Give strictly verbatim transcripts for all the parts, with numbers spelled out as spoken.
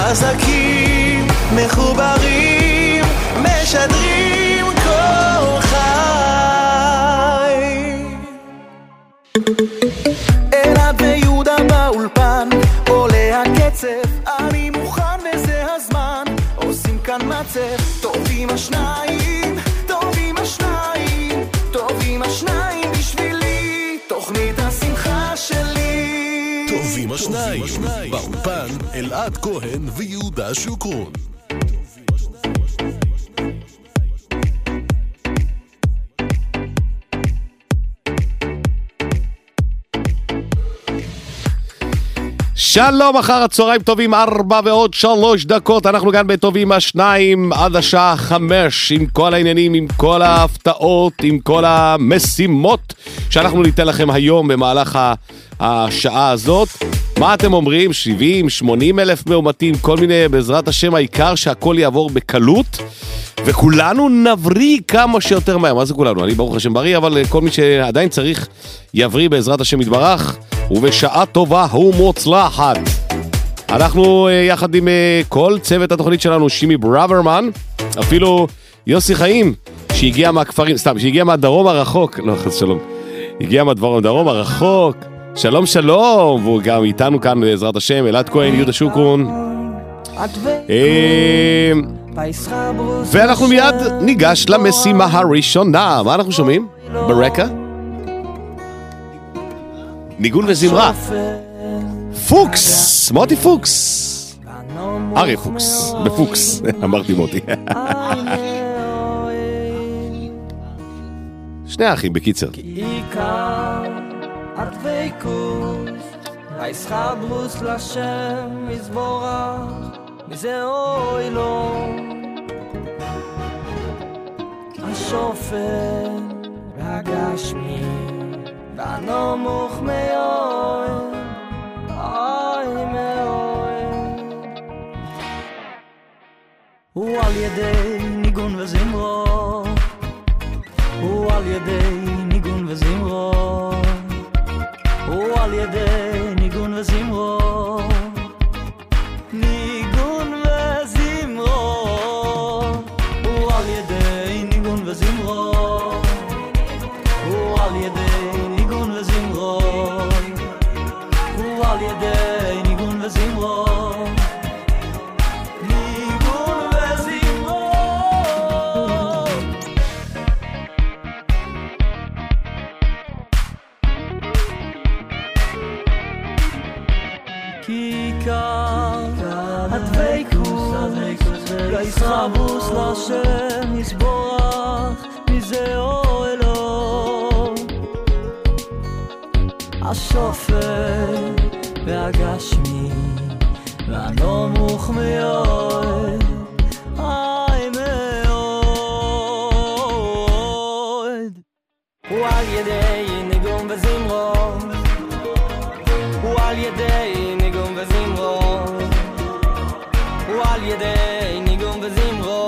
חזקים, מחוברים, משדרים כל חי. אלעד ויהודה באולפן, עולה הקצב, אני מוכן וזה הזמן, עושים כאן מצב, טובים השניים, טובים השניים, טובים השניים בשבילי, תוכנית השמחה שלי. טובים השניים, באולפן אלעד כהן ויהודה שוקרון. שלום, אחר הצהריים טובים, ארבע ועוד שלוש דקות, אנחנו כאן בטובים השניים עד השעה חמש, עם כל העניינים, עם כל ההפתעות, עם כל המשימות שאנחנו ניתן לכם היום במהלך השעה הזאת. מה אתם אומרים? שבעים, שמונים אלף מאומתים, כל מיני, בעזרת השם, העיקר שהכל יעבור בקלות, וכולנו נבריא כמה שיותר מהר. מה זה כולנו? אני ברוך השם בריא, אבל כל מי שעדיין צריך יבריא בעזרת השם יתברך, ובשעה טובה ומוצלחת. אנחנו יחד עם כל צוות התוכנית שלנו, שימי ברוורמן, אפילו יוסי חיים, שהגיע מהכפרים, סתם, שהגיע מהדרום הרחוק, לא, חס שלום, הגיע מהדרום הרחוק, שלום שלום, והוא גם איתנו כאן בעזרת השם, אלעד כהן, יהודה שוקרון. ואנחנו מיד ניגש למשימה הראשונה. מה אנחנו שומעים? ברקע? ניגון וזמרה. פוקס, מוטי פוקס. ארי פוקס, בפוקס, אמרתי מוטי. שני אחים בקיצר. הישחברוס לשם מזבורך מזה אוי לו השופן והגשמי והנמוך מאוד אוי מאוד הוא על ידי ניגון וזמרו הוא על ידי ניגון וזמרו הוא על ידי ניגון וזמרו ניגון וזמרו הוא על ידי ניגון וזמרו הוא על ידי ניגון וזמרו הוא על ידי ניגון וזמרו ניגון וזמרו כיכר הדבקות לישחבוס לשם יסבורך מזה אוהלו השופט והגשמי והנמוך מאוד אי מאוד הוא על ידי ניגון וזמרו הוא על ידי ניגון וזמרו הוא על ידי ניגון וזמרו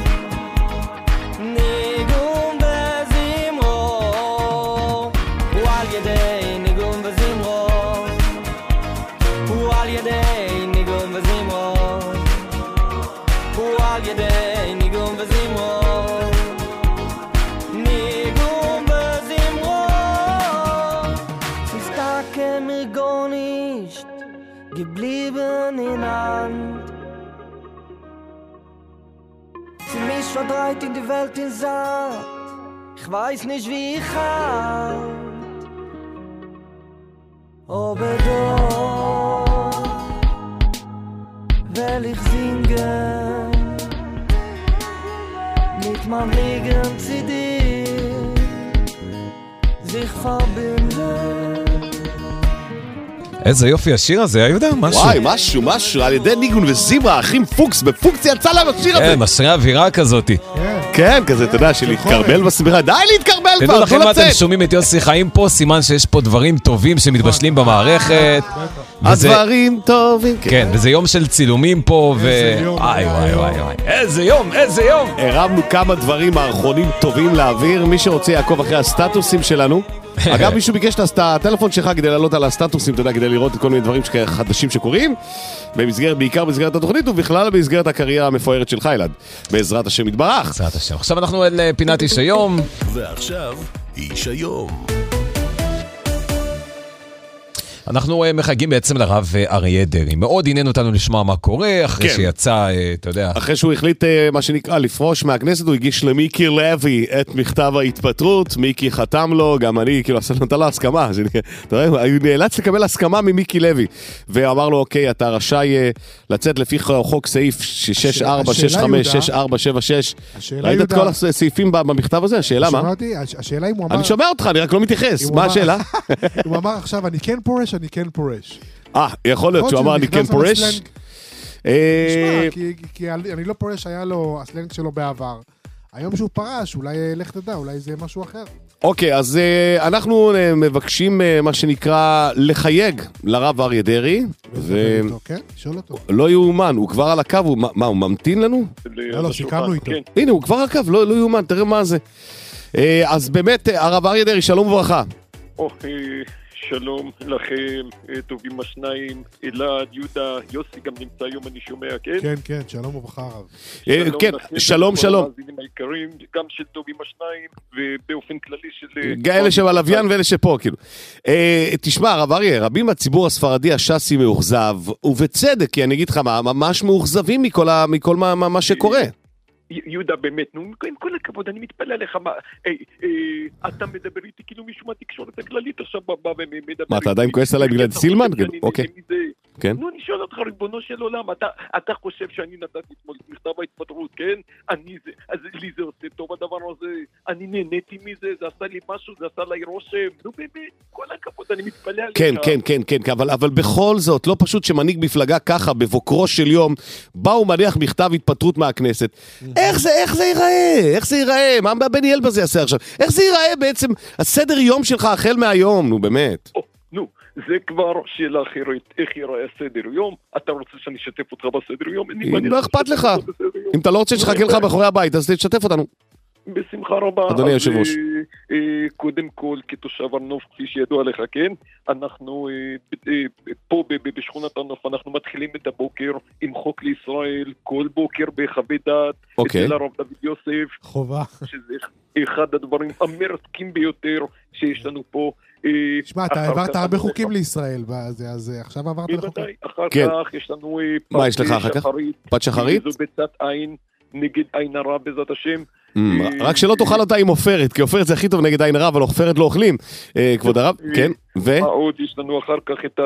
ניגון וזמרו הוא על ידי ניגון וזמרו הוא על ידי ניגון וזמרו הוא על ידי ניגון וזמרו ניגון וזמרו תסתכל מרגונישט geblieben in Hand. Sie mich verdreht in die Welt in Saat. Ich weiß nicht wie ich halt. Aber doch will ich singen mit meinem Leben zu dir sich verbinden. איזה יופי השיר הזה, יהודה, משהו. וואי, משהו, משהו, על ידי ניגון וזמרה, אחים פוקס, בפוקס יצא להם השיר הזה. כן, משרה אווירה כזאת. כן, כזה, אתה יודע, שלהתקרבל בסבירה, די להתקרבל כבר, תדעו לכם מה אתם שומעים את יוסי חיים פה, סימן שיש פה דברים טובים שמתבשלים במערכת. הדברים טובים. כן, וזה יום של צילומים פה, ו... וואי, וואי, וואי, וואי. איזה יום, איזה יום. הרמנו כמה דברים האחרונים טובים להעביר, מי שרוצה יעקוב אחרי הסטטוסים שלנו, אגב, מישהו ביקש את הטלפון שלך כדי לעלות על הסטטוסים, אתה יודע, כדי לראות את כל מיני דברים חדשים שקורים, במסגרת, בעיקר במסגרת התוכנית, ובכלל במסגרת הקריירה המפוארת שלך, אלעד. בעזרת השם יתברך. בעזרת השם. עכשיו אנחנו אל פינת איש היום. ועכשיו, איש היום. אנחנו מחגים בעצם לרב אריה דרעי. מאוד עניין אותנו לשמוע מה קורה, אחרי כן. שיצא, אתה יודע... אחרי שהוא החליט, מה שנקרא, לפרוש מהכנסת, הוא הגיש למיקי לוי את מכתב ההתפטרות, מיקי חתם לו, גם אני, כאילו, נתן לו הסכמה, אתה רואה, הוא נאלץ לקבל הסכמה ממיקי לוי, ואמר לו, אוקיי, אתה רשאי לצאת לפי חוק סעיף שש ארבע שש חמש שש ארבע שבע שש. ראית את כל הסעיפים במכתב הזה? השאלה מה? השאלה אם הוא אמר... אני שומע אותך, אני רק לא מתייחס. מה השאלה? הוא אמר עכשיו, אני כן פורש, אני כן פורש. אה, יכול להיות שהוא אמר אני כן פורש. תשמע, כי אני לא פורש, היה לו הסלנג שלו בעבר. היום שהוא פרש, אולי לך תדע, אולי זה משהו אחר. אוקיי, אז אנחנו מבקשים מה שנקרא לחייג לרב אריה דרעי. כן, שואל אותו. לא יאומן, הוא כבר על הקו, מה, הוא ממתין לנו? לא, לא, סיכמנו איתו. הנה, הוא כבר על הקו, לא יאומן, תראה מה זה. אז באמת, הרב אריה דרעי, שלום וברכה. שלום לכם, טובים השניים, אלעד, יהודה, יוסי גם נמצא היום, אני שומע, כן? כן, כן, שלום וברכה רב. כן, שלום, שלום. גם של טובים השניים, ובאופן כללי של... אלה שבלוויין ואלה שפה, כאילו. תשמע, הרב אריה, רבים מהציבור הספרדי הש"סי מאוכזב, ובצדק, כי אני אגיד לך, ממש מאוכזבים מכל מה שקורה. יהודה, באמת, נו, עם כל הכבוד, אני מתפלא עליך, מה, היי, אתה מדבר איתי כאילו מישהו מהתקשורת הכללית עכשיו בא ומדבר... מה, אתה עדיין כועס עליי בגלל סילמן? אוקיי. כן. נו, אני שואל אותך, ריבונו של עולם, אתה חושב שאני נתתי אתמול מכתב ההתפטרות, כן? אני זה, אז לי זה עושה טוב הדבר הזה, אני נהניתי מזה, זה עשה לי משהו, זה עשה לי רושם, נו באמת, כל הכבוד, אני מתפלא עליך. כן, כן, כן, כן, אבל, אבל בכל זאת, לא פשוט שמנהיג מפלגה ככה, בבוקרו של יום, בא ומניח מכתב התפטרות מהכנסת. איך זה, איך זה ייראה? איך זה ייראה? מה בני אלבז יעשה עכשיו? איך זה ייראה בעצם הסדר יום שלך החל מהיום? נו, באמת. או, נו, זה כבר שאלה אחרת. איך ייראה הסדר יום? אתה רוצה שאני אשתף אותך בסדר יום? אם לא אכפת לך. אם אתה לא רוצה שחכה לך מאחורי הבית, אז תשתף אותנו. בשמחה רבה. אדוני היושב-ראש. קודם כל, כתושב הנוף, כפי שידוע לך, כן? אנחנו פה בשכונת הנוף, אנחנו מתחילים את הבוקר עם חוק לישראל, כל בוקר בחוות דעת, אצל הרב דוד יוסף. חובה. שזה אחד הדברים המרתקים ביותר שיש לנו פה. שמע, אתה העברת הרבה חוקים לישראל, אז עכשיו עברת לחוקים. אחר כך יש לנו מה יש לך אחר כך? פת שחרית? זו בצד עין, נגד עין הרע בעזרת השם. רק שלא תאכל אותה עם עופרת, כי עופרת זה הכי טוב נגד עין הרע, אבל עופרת לא אוכלים. כבוד הרב, כן, ו? מה עוד? יש לנו אחר כך את ה...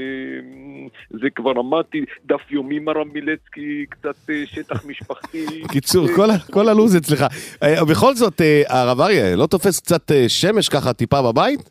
זה כבר אמרתי, דף יומי מרם מילצקי, קצת שטח משפחתי. קיצור, כל הלוז אצלך. בכל זאת, הרב אריה, לא תופס קצת שמש ככה טיפה בבית?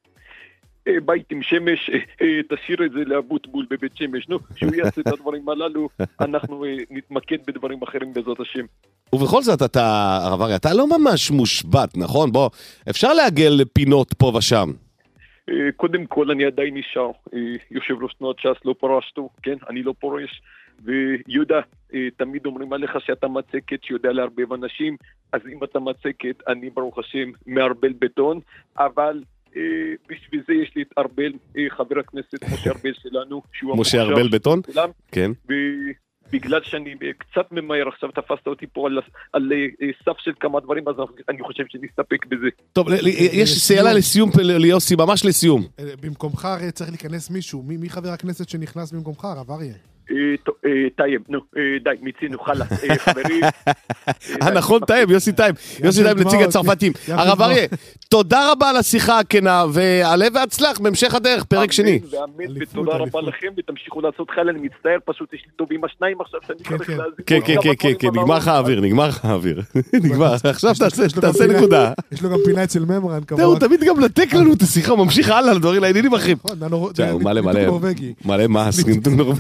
בית עם שמש, תשאיר את זה לאבוטבול בבית שמש, נו, שהוא יעשה את הדברים הללו, אנחנו נתמקד בדברים אחרים בעזרת השם. ובכל זאת אתה, הרב אריה, אתה לא ממש מושבת, נכון? בוא, אפשר להגל פינות פה ושם. קודם כל אני עדיין נשאר, יושב ראש תנועת ש"ס, לא פרשתו, כן, אני לא פורש, ויהודה, תמיד אומרים עליך שאתה מצקת שיודע להרבב אנשים, אז אם אתה מצקת, אני ברוך השם מערבל בטון, אבל... בשביל זה יש לי את ארבל, חבר הכנסת משה ארבל שלנו, משה ארבל בטון? כן. ובגלל שאני קצת ממהר, עכשיו תפסת אותי פה על סף של כמה דברים, אז אני חושב שנסתפק בזה. טוב, יש שאלה לסיום, ליוסי, ממש לסיום. במקומך הרי צריך להיכנס מישהו, מי חבר הכנסת שנכנס במקומך, הרב אריה? טייב, נו, די, מיצינו, חלה, חברים. נכון, טייב, יוסי טייב, יוסי טייב נציג הצרפתים. הרב אריה, תודה רבה על השיחה הכנה, ועלה והצלח בהמשך הדרך, פרק שני. ואמן, ותודה רבה לכם, ותמשיכו לעשות חלה, אני מצטער, פשוט יש לי טובים השניים עכשיו, שאני צריך להזיק. כן, כן, כן, כן, נגמר לך האוויר, נגמר לך האוויר. נגמר, עכשיו תעשה נקודה. יש לו גם פינה אצל ממרן, כמובן. הוא תמיד גם לתק לנו את השיחה, הוא ממשיך הלאה לדברים לעניינים אחרים. מלא, מלא, מלא מס, ניתוק נורווגי.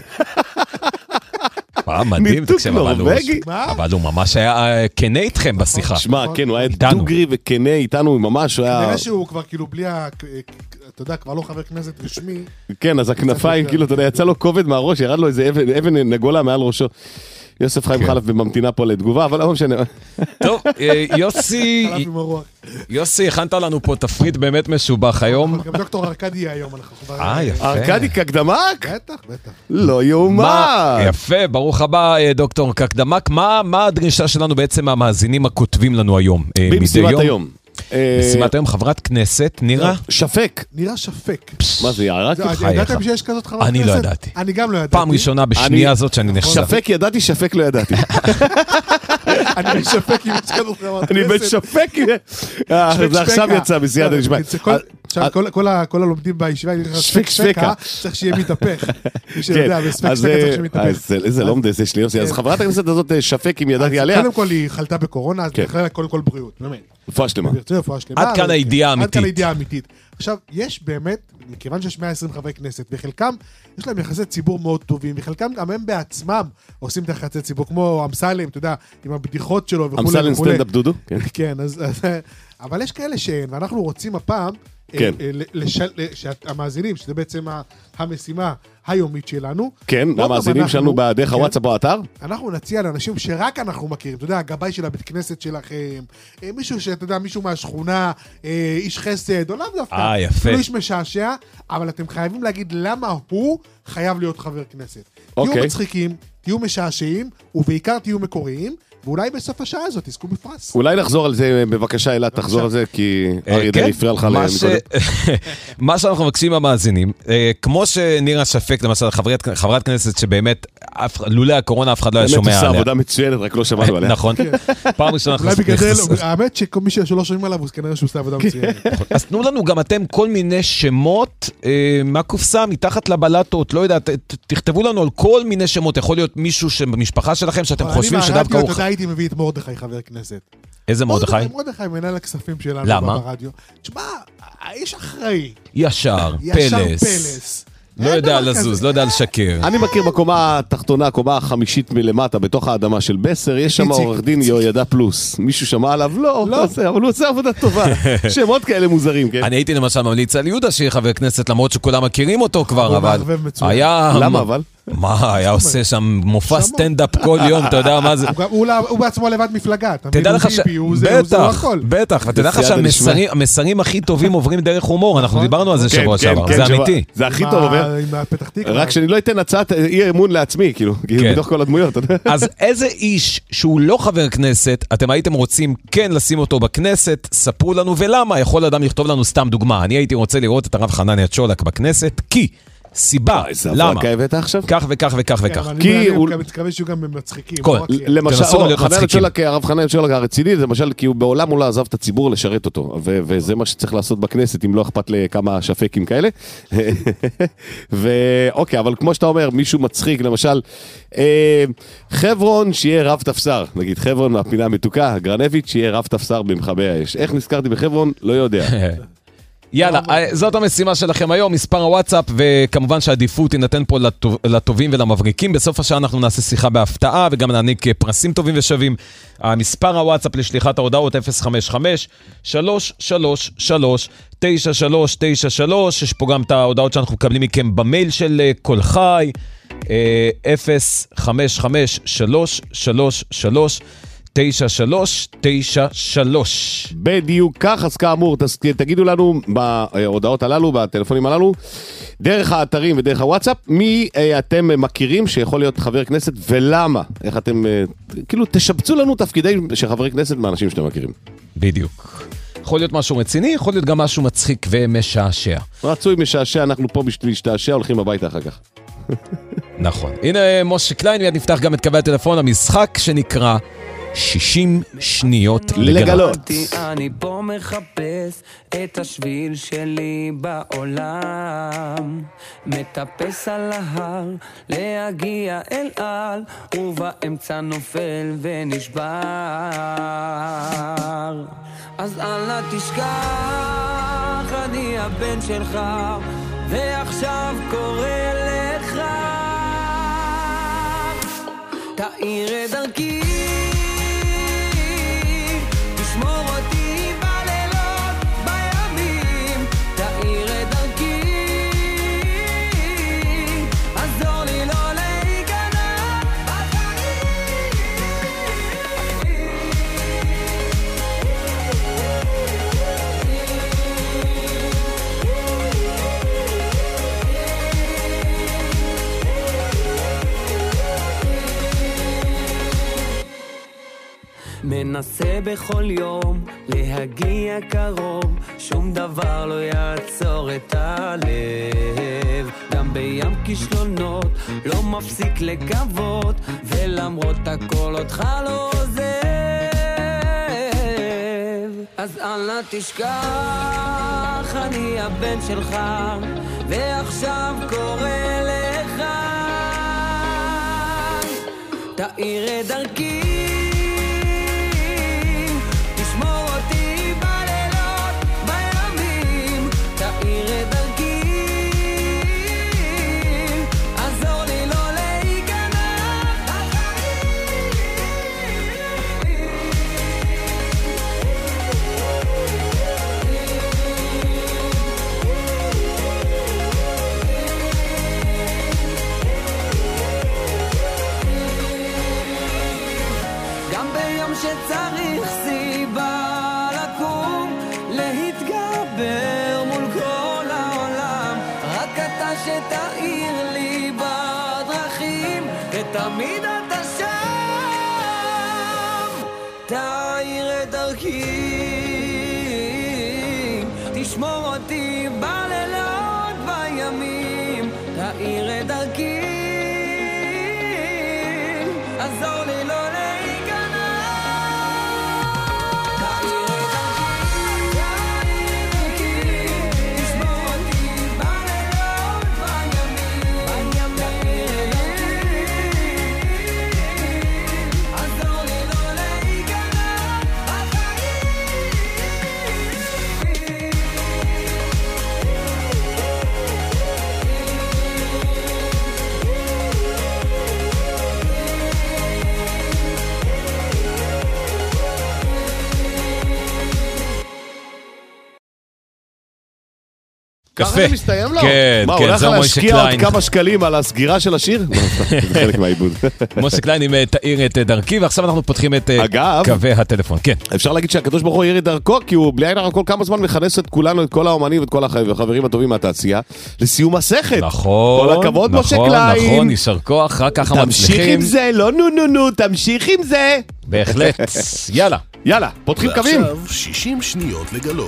מדהים, תקשיב, אבל הוא ממש היה כנה איתכם בשיחה. שמע, כן, הוא היה דוגרי וכנה איתנו, ממש הוא היה... כנראה שהוא כבר כאילו בלי ה... אתה יודע, כבר לא חבר כנסת רשמי. כן, אז הכנפיים, כאילו, אתה יודע, יצא לו כובד מהראש, ירד לו איזה אבן נגולה מעל ראשו. יוסף חיים חלף בממתינה פה לתגובה, אבל לא משנה. טוב, יוסי, יוסי, הכנת לנו פה תפריט באמת משובח היום. גם דוקטור ארקדי היום. אה, יפה. ארקדי קקדמק? בטח, בטח. לא יאומן. יפה, ברוך הבא, דוקטור קקדמק. מה הדרישה שלנו בעצם המאזינים הכותבים לנו היום? במשימת היום. משימת היום, חברת כנסת, נראה? שפק. נראה שפק. מה זה, יערה? ידעתם שיש כזאת חברת כנסת? אני לא ידעתי. אני גם לא ידעתי. פעם ראשונה בשנייה הזאת שאני נחשב. שפק ידעתי, שפק לא ידעתי. אני בשפק עם כזאת חברת כנסת. אני בשפק. זה עכשיו יצא בסייעתא דשמיא. עכשיו כל הלומדים בישיבה, שפק שפקה. צריך שיהיה מתהפך. מי שיודע, בספק שפקה צריך שמתהפך. איזה לומד זה יש לי יוסי. אז חברת הכנסת הזאת שפק אם ידעתי עליה. קודם כל היא חלתה בקורונה, אז בכלל קודם כל בריאות. רפואה שלמה. עד כאן הידיעה האמיתית. עד כאן הידיעה האמיתית. עכשיו, יש באמת, מכיוון שיש מאה ועשרים חברי כנסת, וחלקם יש להם יחסי ציבור מאוד טובים, וחלקם גם הם בעצמם עושים את יחסי ציבור, כמו אמסלם, אתה יודע, עם הבדיחות שלו וכו'. אמסלם סטנדאפ דודו? כן, אז... אבל יש כאלה שאין, ואנחנו רוצים הפעם, שהמאזינים, שזה בעצם המשימה היומית שלנו. כן, המאזינים שלנו בדרך הוואטסאפ או אתר. אנחנו נציע לאנשים שרק אנחנו מכירים, אתה יודע, הגבאי של הבית כנסת שלכם, מישהו שאתה יודע, מישהו מהשכונה, איש חסד, או לאו דווקא. אה, יפה. לא איש משעשע, אבל אתם חייבים להגיד למה הוא חייב להיות חבר כנסת. תהיו מצחיקים, תהיו משעשעים, ובעיקר תהיו מקוריים, ואולי בסוף השעה הזאת תזכו בפרס. אולי נחזור על זה, בבקשה אלעד, תחזור על זה, כי אריה דרעי הפריע לך למקודם. מה שאנחנו מבקשים מהמאזינים, כמו שנירה שפק, למשל, חברת כנסת שבאמת, לולא הקורונה אף אחד לא היה שומע עליה. באמת עושה עבודה מצוינת, רק לא שמענו עליה. נכון. פעם ראשונה אנחנו נחשפים. האמת שכל מי שלא שומעים עליו, הוא כנראה שהוא עושה עבודה מצוינת. אז תנו לנו גם אתם כל מיני שמות מהקופסה, מתחת לבלטות, לא יודע, תכתבו לנו על כל מיני שמות. יכול להיות מישהו במשפחה שלכם שאתם חושבים שדווקא הוא הייתי מביא את מרדכי חבר כנסת. איזה מרדכי? מרדכי מנהל הכספים שלנו. למה? ברדיו. תשמע, האיש אחראי. ישר, פלס. ישר פלס. לא יודע לזוז, לא יודע לשקר. אני מכיר בקומה התחתונה, קומה החמישית מלמטה, בתוך האדמה של בסר, יש שם עורך דין יהוידע פלוס. מישהו שמע עליו? לא, לא עושה, אבל הוא עושה עבודה טובה. שמות כאלה מוזרים, כן? אני הייתי למשל ממליץ על יהודה שיהיה חבר כנסת, למרות שכולם מכירים אותו כבר, אבל... היה... למה אבל? מה, היה עושה שם מופע סטנדאפ כל יום, אתה יודע מה זה? הוא בעצמו לבד מפלגה, תדע לך ש... בטח, בטח, ותדע לך שהמסרים הכי טובים עוברים דרך הומור, אנחנו דיברנו על זה שבוע שעבר, זה אמיתי. זה הכי טוב עובר, רק שאני לא אתן הצעת אי אמון לעצמי, כאילו, בתוך כל הדמויות. אז איזה איש שהוא לא חבר כנסת, אתם הייתם רוצים כן לשים אותו בכנסת, ספרו לנו ולמה, יכול אדם לכתוב לנו סתם דוגמה, אני הייתי רוצה לראות את הרב חנניה צ'ולק בכנסת, כי... סיבה, למה? כך וכך וכך וכך. כי הוא... אני מתכוון שהוא גם מצחיקים. למשל, הרב חנניה צ'ולק הרציני, זה למשל כי הוא בעולם הוא לא עזב את הציבור לשרת אותו, וזה מה שצריך לעשות בכנסת, אם לא אכפת לכמה שפקים כאלה. ואוקיי, אבל כמו שאתה אומר, מישהו מצחיק, למשל, חברון שיהיה רב תפסר, נגיד חברון מהפינה המתוקה, גרנביץ' שיהיה רב תפסר במכבי האש. איך נזכרתי בחברון? לא יודע. יאללה, זאת המשימה שלכם היום, מספר הוואטסאפ, וכמובן שהעדיפות תינתן פה לטובים ולמבריקים. בסוף השעה אנחנו נעשה שיחה בהפתעה, וגם נעניק פרסים טובים ושווים. המספר הוואטסאפ לשליחת ההודעות אפס חמש חמש שלוש שלוש שלוש תשע שלוש תשע שלוש, יש פה גם את ההודעות שאנחנו מקבלים מכם במייל של כל חי, אפס חמש חמש שלוש שלוש שלוש תשע שלוש תשע שלוש. בדיוק כך, אז כאמור, תגידו לנו בהודעות הללו, בטלפונים הללו, דרך האתרים ודרך הוואטסאפ, מי אתם מכירים שיכול להיות חבר כנסת ולמה? איך אתם, כאילו, תשבצו לנו תפקידי של חברי כנסת מהאנשים שאתם מכירים. בדיוק. יכול להיות משהו רציני, יכול להיות גם משהו מצחיק ומשעשע. רצוי משעשע, אנחנו פה בשביל להשתעשע, הולכים הביתה אחר כך. נכון. הנה משה קליין, מיד נפתח גם את קווי הטלפון, המשחק שנקרא שישים שניות לגלות. אני פה מחפש את השביל שלי בעולם, מטפס על ההר להגיע אל על, ובאמצע נופל ונשבר. אז אל תשכח, אני הבן שלך, ועכשיו קורא לך, תאיר את דרכי, תשמור אותי בלילות, בימים, תאיר את דרכי, עזור לי לא להיכנע בחיים. מנסה בכל יום להגיע קרוב, שום דבר לא יעצור את הלב. גם בים כישלונות לא מפסיק לקוות, ולמרות הכל אותך לא עוזב. אז אל נא תשכח, אני הבן שלך, ועכשיו קורא לך, תאיר את דרכי, תשמור אותי בלילות, בימים, תאיר את דרכי, עזור לי לא להיכנע בחיים. גם ביום שצריך סיבה לקום, להתגבר מול כל העולם, רק אתה שתאיר לי בדרכים, ותמיד אתה שם, תאיר את דרכי, תשמור אותי בלילות, בימים, תאיר את דרכי, עזור לי לא להיכנע, תאיר את דרכי, תשמור אותי בלילות, בימים, תאיר את דרכי, עזור לי לא להיכנע ככה זה מסתיים לו? כן, מה, כן, הוא הולך זהו משה להשקיע עוד קליין. כמה שקלים על הסגירה של השיר? זה חלק מהעיבוד. משה קליין עם תאיר את דרכי, ועכשיו אנחנו פותחים את אה, אגב, קווי הטלפון. כן. אפשר להגיד שהקדוש ברוך הוא ירד דרכו, כי הוא בלי עין הרע כל כמה זמן מכנס את כולנו, את כל האומנים ואת כל החברים הטובים מהתעשייה, לסיום מסכת. נכון. כל הכבוד, משה נכון, קליין. נכון, יישר כוח, רק ככה תמשיך מצליחים. עם זה, לא נו נו נו, תמשיך עם זה. בהחלט. יאללה. יאללה, פותחים קווים. ועכשיו שישים שניות לגלות.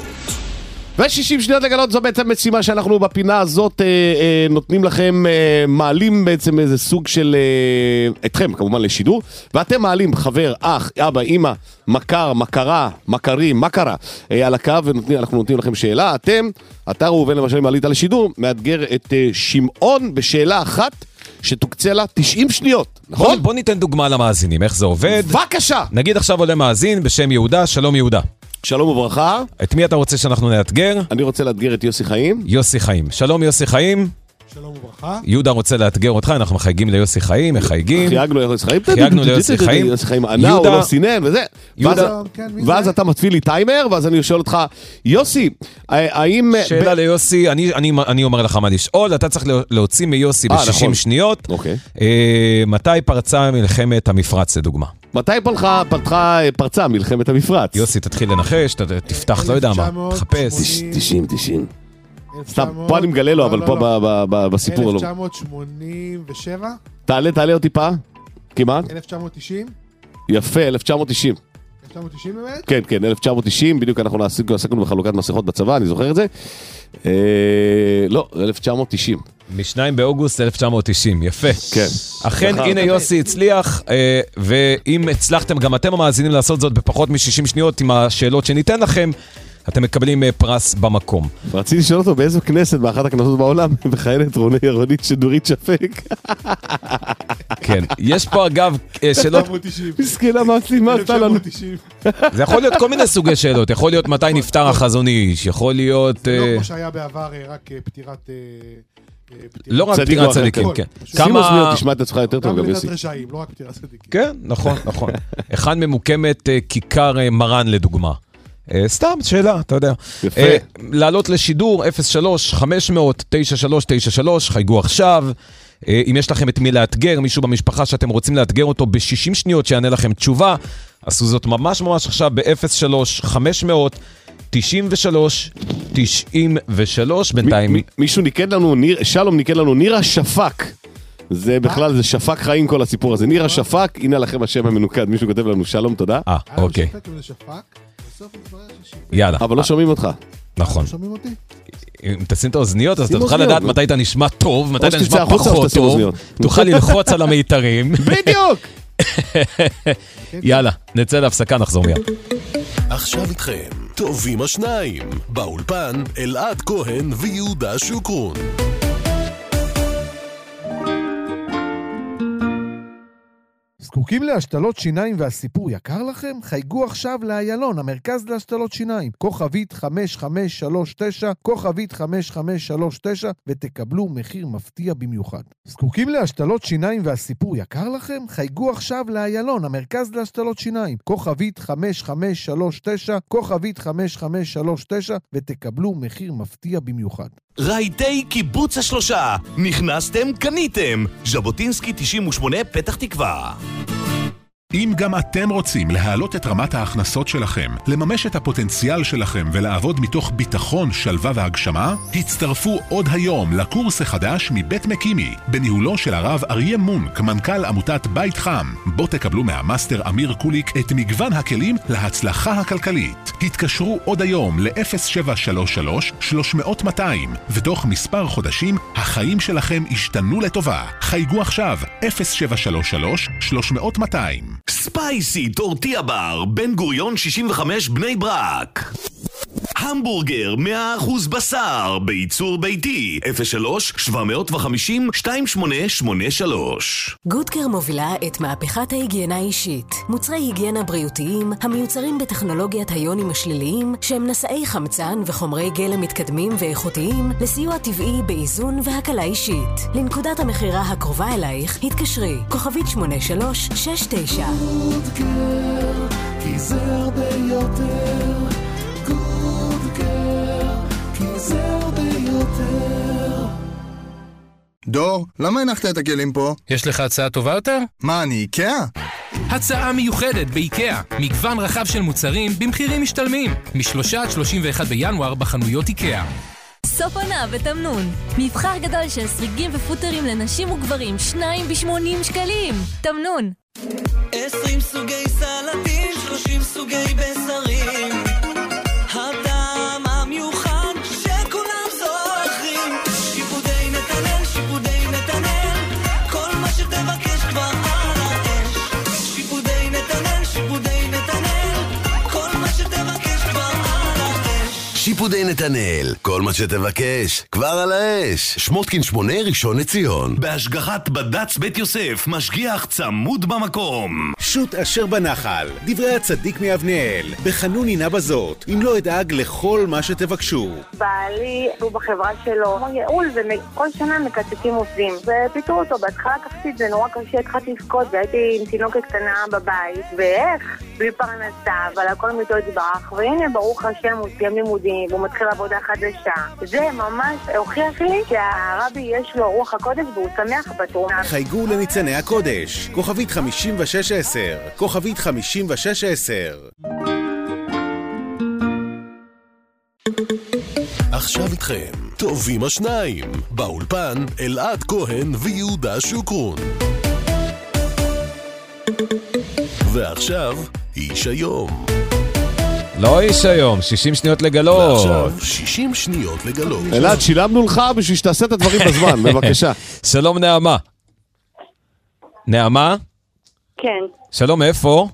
ו-שישים שניות לגלות זו בעצם משימה שאנחנו בפינה הזאת אה, אה, נותנים לכם, אה, מעלים בעצם איזה סוג של, אה, אתכם כמובן לשידור, ואתם מעלים חבר, אח, אבא, אמא, מכר, מכרה, מכרים, מכרה, אה, על הקו, ואנחנו נותנים לכם שאלה. אתם, אתה ראובן למשל מעלית לשידור, מאתגר את אה, שמעון בשאלה אחת שתוקצה לה תשעים שניות, בוא, נכון? בוא ניתן דוגמה למאזינים, איך זה עובד. בבקשה. נגיד עכשיו עולה מאזין בשם יהודה, שלום יהודה. שלום וברכה, את מי אתה רוצה שאנחנו נאתגר? אני רוצה לאתגר את יוסי חיים. יוסי חיים. שלום יוסי חיים. שלום וברכה. יהודה רוצה לאתגר אותך, אנחנו מחייגים ליוסי חיים, מחייגים. חייגנו ליוסי חיים. חייגנו ליוסי חיים. יוסי חיים ענה, הוא יהודה- לא סינן וזה. יהודה- ואז- כן, מי ואז זה? אתה מתפיל לי טיימר, ואז אני שואל אותך, יוסי, האם... שאלה ב- ליוסי, אני, אני, אני אומר לך מה לשאול, אתה צריך להוציא מיוסי אה, ב-שישים נכון. שניות. אוקיי. אה, מתי פרצה מלחמת המפרץ לדוגמה? מתי פלחה, פתחה, פרצה מלחמת המפרץ? יוסי, תתחיל לנחש, ת- תפתח, לא יודע מה, אלף תשע מאות תחפש. שמונים. תשעים, תשעים. אלף סתם, תשע מאות פה אני מגלה לו, לא, אבל לא, פה לא. ב- ב- ב- בסיפור אלף לא. תשע מאות שמונים ושבע? תעלה, תעלה אותי טיפה. כמעט. אלף תשע מאות תשעים? יפה, אלף תשע מאות תשעים. אלף תשע מאות תשעים באמת? כן, כן, אלף תשע מאות תשעים, בדיוק אנחנו עסקנו עסקנו בחלוקת מסכות בצבא, אני זוכר את זה. אה, לא, אלף תשע מאות תשעים. משניים באוגוסט אלף תשע מאות תשעים, יפה. כן. אכן, זכר. הנה יוסי הצליח, אה, ואם הצלחתם גם אתם המאזינים לעשות זאת בפחות מ-שישים שניות עם השאלות שניתן לכם, אתם מקבלים אה, פרס במקום. רציתי לשאול אותו באיזו כנסת, באחת הכנסות בעולם, מכהנת רוני רונית שדורית שפק. כן. יש פה אגב אה, שאלות, אלף תשע מאות תשעים. מסכנה, מה עשית, מה אלף עשתה תשע לנו? מאות תשעים. זה יכול להיות כל מיני סוגי שאלות, יכול להיות מתי נפטר החזון איש, יכול להיות... לא אה, כמו שהיה בעבר, אה, רק אה, פטירת... אה, אה, פטירת- לא רק צדיק פטירת או אחר, צדיקים, כן. כן. שימו שימו אוזניות, כמה... תשמע את עצמך יותר טוב, גם גם לידת יוסי. רשעים, לא רק פטירת צדיקים. כן, נכון, נכון. היכן ממוקמת אה, כיכר אה, מרן לדוגמה? אה, סתם, שאלה, אתה יודע. יפה. אה, לעלות לשידור אפס שלוש חמש אפס אפס תשע שלוש תשע שלוש, חייגו עכשיו. אה, אם יש לכם את מי לאתגר, מישהו במשפחה שאתם רוצים לאתגר אותו ב-שישים שניות שיענה לכם תשובה, עשו זאת ממש ממש עכשיו ב-אפס שלוש חמש אפס אפס תשעים ושלוש תשעים ושלוש. בינתיים... מ- מישהו ניקד לנו, ניר- שלום ניקד לנו, נירה שפק. זה בכלל, זה שפק חיים כל הסיפור הזה. נירה שפק, הנה לכם השם המנוקד. מישהו כותב לנו שלום, תודה. אה, אוקיי. יאללה. אבל לא שומעים אותך. נכון. לא שומעים אותי? אם תשים את האוזניות, אז שים תוכל אוזניות, לדעת נו. מתי אתה נשמע טוב, מתי או אתה שתצא נשמע החוצה או פחות שתשים טוב. אוזניות. תוכל ללחוץ על המיתרים. בדיוק! יאללה, נצא להפסקה, נחזור מיד. עכשיו איתכם, טובים השניים, באולפן אלעד כהן ויהודה שוקרון. זקוקים להשתלות שיניים והסיפור יקר לכם? חייגו עכשיו לאיילון, המרכז להשתלות שיניים. כוכבית חמש חמש שלוש תשע, כוכבית חמש חמש שלוש תשע, ותקבלו מחיר מפתיע במיוחד. זקוקים להשתלות שיניים והסיפור יקר לכם? חייגו עכשיו לאיילון, המרכז להשתלות שיניים. כוכבית חמש חמש שלוש תשע, כוכבית חמש חמש שלוש תשע, ותקבלו מחיר מפתיע במיוחד. רהיטי קיבוץ השלושה, נכנסתם, קניתם. ז'בוטינסקי תשעים ושמונה, פתח תקווה. אם גם אתם רוצים להעלות את רמת ההכנסות שלכם, לממש את הפוטנציאל שלכם ולעבוד מתוך ביטחון, שלווה והגשמה, הצטרפו עוד היום לקורס החדש מבית מקימי, בניהולו של הרב אריה מונק, מנכ"ל עמותת בית חם, בו תקבלו מהמאסטר אמיר קוליק את מגוון הכלים להצלחה הכלכלית. התקשרו עוד היום ל-אפס שבע שלוש שלוש שלוש מאות מאתיים, ותוך מספר חודשים החיים שלכם השתנו לטובה. חייגו עכשיו, אפס שבע שלוש שלוש שלוש מאות מאתיים. ספייסי טורטיה בר, בן גוריון שישים וחמש, בני ברק. המבורגר מאה אחוז בשר, בייצור ביתי, אפס שלוש שבע חמש אפס שתיים שמונה שמונה שלוש. גודקר מובילה את מהפכת ההיגיינה האישית. מוצרי היגיינה בריאותיים המיוצרים בטכנולוגיית היונים השליליים, שהם נשאי חמצן וחומרי גלם מתקדמים ואיכותיים לסיוע טבעי באיזון והקלה אישית. לנקודת המחירה הקרובה אלייך התקשרי כוכבית שמונה שלוש שש תשע. גודקר, כי זה הרבה יותר. דור, למה הנחת את הכלים פה? יש לך הצעה טובה יותר? מה, אני איקאה? הצעה מיוחדת באיקאה. מגוון רחב של מוצרים במחירים משתלמים. מ-שלושה עד שלושים ואחד בינואר בחנויות איקאה. סוף עונה ותמנון. מבחר גדול של סריגים ופוטרים לנשים וגברים, שניים ב-שמונים שקלים. תמנון. עשרים סוגי סלטים, שלושים סוגי בשרים. הטעם המיוחד שכולם זוכרים. שיפודי נתנאל, שיפודי נתנאל, כל מה שתבקש כבר על האש. שיפודי נתנאל, שיפודי נתנאל, כל מה שתבקש כבר על האש. שיפודי נתנאל, כל מה שתבקש כבר על האש. שמוטקין שמונה, ראשון לציון, בהשגחת בד"ץ בית יוסף, משגיח צמוד במקום. שוט אשר בנחל, דברי הצדיק מאבניאל, בחנון הנה בזאת, אם לא אדאג לכל מה שתבקשו. בעלי הוא בחברה שלו, כמו יעול, וכל שנה מקצצים עובדים, ופיתרו אותו. בהתחלה לקחתי את זה נורא קשה, התחלתי לבכות, והייתי עם תינוקת קטנה בבית, ואיך? בלי פרנסה, אבל הכל מיתו התברך, והנה ברוך השם הוא סיים לימודים, והוא מתחיל עבודה חדשה. זה ממש הוכיח לי שהרבי יש לו רוח הקודש והוא שמח בתרומה. חייגו לניצני הקודש, כוכבית חמישים ושש עשר, כוכבית חמישים ושש עשר. עכשיו איתכם, טובים השניים, באולפן אלעד כהן ויהודה שוקרון. ועכשיו, איש היום. לא איש היום, שישים שניות לגלות. ועכשיו, שישים שניות לגלות. אלעד, שילמנו לך בשביל שתעשה את הדברים בזמן, בבקשה. שלום נעמה. נעמה? כן. שלום, איפה?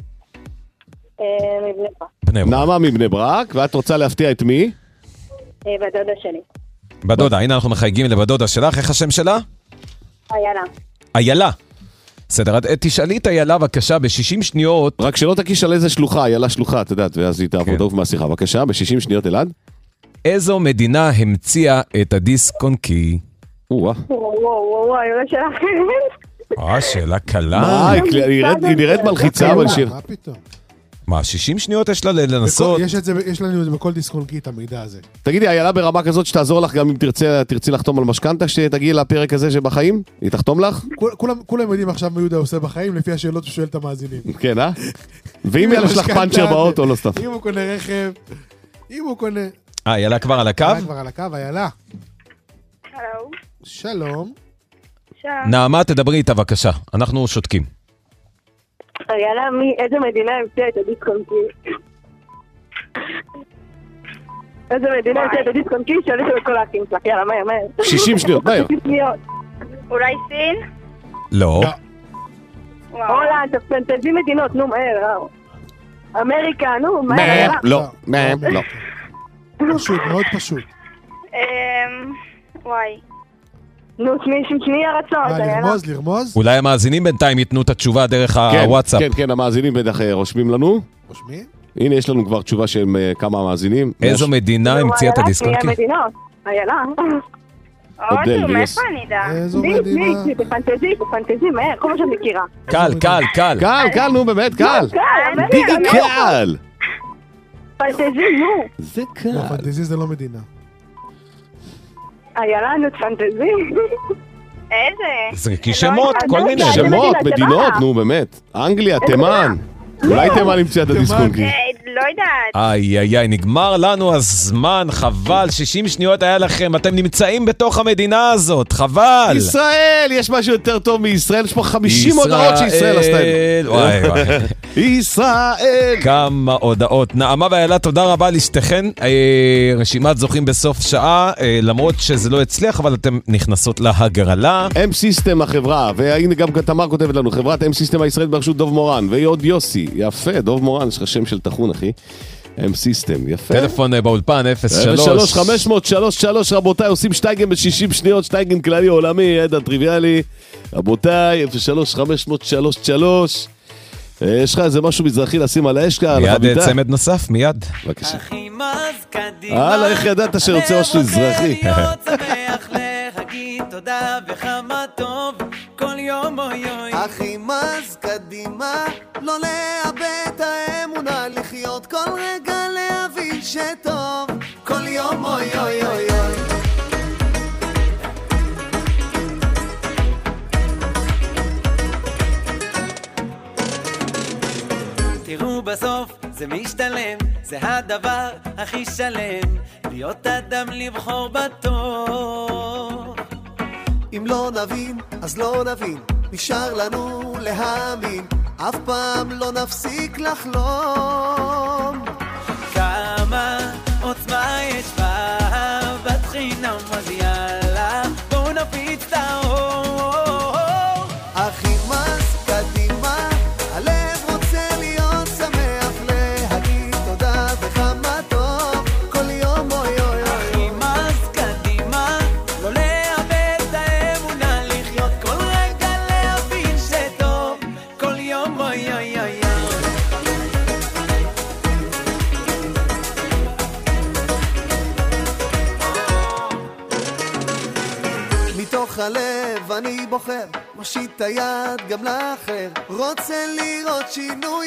מבני ברק. בני ברק. נעמה מבני ברק, ואת רוצה להפתיע את מי? בדודה שלי. בדודה, הנה אנחנו מחייגים לבדודה שלך, איך השם שלה? איילה. איילה. בסדר, תשאלי את איילה בבקשה ב-שישים שניות. רק שלא תקיש על איזה שלוחה, איילה שלוחה, אתה יודעת, ואז היא תעבוד אוף מהשיחה. בבקשה, ב-שישים שניות אלעד. איזו מדינה המציאה את הדיסק און קי? וואו. וואו, וואו, וואו, אני לא שאלה אחרת. אה, שאלה קלה. מה, היא נראית מלחיצה, אבל שיר. מה פתאום? מה, שישים שניות יש לה לנסות? יש לנו את זה בכל דיסקונקי, את המידע הזה. תגידי, איילה ברמה כזאת שתעזור לך גם אם תרצי לחתום על משכנתה, שתגיעי לפרק הזה שבחיים? היא תחתום לך? כולם יודעים עכשיו מה יהודה עושה בחיים, לפי השאלות ששואל את המאזינים. כן, אה? ואם יש לך פאנצ'ר באוטו, לא סתם. אם הוא קונה רכב, אם הוא קונה... אה, איילה כבר על הקו? איילה כבר על הקו, איילה. שלום. שלום. בבקשה. נעמה, תדברי איתה בבקשה, אנחנו שותקים. יאללה, איזה מדינה המציאה את הדיסק-און-קי? איזה מדינה המציאה את הדיסק-און-קי? שואלת את כל האחים שלך, יאללה, מהר, מהר. שישים שניות, מהר. אולי סין? לא. הולנד, פנטזי מדינות, נו, מהר. אמריקה, נו, מהר. מהר, לא, מהר, לא. פשוט, מאוד פשוט. וואי. נו, שנייה רצון. לרמוז, לרמוז? אולי המאזינים בינתיים ייתנו את התשובה דרך הוואטסאפ. כן, כן, המאזינים בטח רושמים לנו. רושמים? הנה, יש לנו כבר תשובה של כמה מאזינים. איזו מדינה המציאה את הדיסק-און-קי? מדינות, איילה. אודו, מאיפה אני אדע? איזו מדינה? בפנטזי, בפנטזי, מהר, כל מה שאת מכירה. קל, קל, קל. קל, קל, נו, באמת, קל. דיגי קל. פנטזי, נו. זה לא, פנטזי זה לא מדינה. איילה, נו, פנטזי. איזה? זה כי שמות, כל מיני. שמות, מדינות, נו, באמת. אנגליה, תימן. אולי תימן המציאה את הדיסק-און-קי. לא יודעת. איי, איי, איי, נגמר לנו הזמן, חבל, שישים שניות היה לכם, אתם נמצאים בתוך המדינה הזאת, חבל. ישראל, יש משהו יותר טוב מישראל, יש פה חמישים הודעות שישראל עשתה. וואי, וואי. ישראל. כמה הודעות. נעמה ואיילה, תודה רבה לשתיכן. רשימת זוכים בסוף שעה, למרות שזה לא הצליח, אבל אתם נכנסות להגרלה. M-System החברה, והנה גם תמר כותבת לנו, חברת M-System הישראלית בראשות דוב מורן, והיא עוד יוסי, יפה, דוב מורן, יש לך שם של תחון, אחי. M-System, יפה. טלפון באולפן, אפס שלוש. אפס שלוש חמש שלוש שלוש, רבותיי, עושים שטייגן ב-שישים שניות, שטייגן כללי עולמי, ידע טריוויאלי. רבותיי, אפס שלוש חמש שלוש שלוש. יש לך איזה משהו מזרחי לשים על האש כאן? מיד צמד נוסף, מיד. בבקשה. הלאה, איך ידעת שרוצה משהו מזרחי? תודה וכמה טוב כל יום אוי אוי אחי מז קדימה לא לאבד את האמונה לחיות כל רגע להבין שטוב כל יום אוי אוי אוי אוי תראו בסוף זה משתלם זה הדבר הכי שלם להיות אדם לבחור בטוב אם לא נבין, אז לא נבין, נשאר לנו להאמין, אף פעם לא נפסיק לחלום. כמה עוצמה יש באהבת חינם, אז יאללה, בואו נפיץ את האור. אחי מס קדימה, הלב רוצה להיות שמח, להגיד תודה וכמה טוב, כל יום אוי אוי אוי. אחי מס קדימה, לא לאבד האמונה, לחיות כל רגע להבין שטוב, כל יום אוי אוי אוי. מתוך הלב אני בוחר, מושיט את היד גם לאחר, רוצה לראות שינוי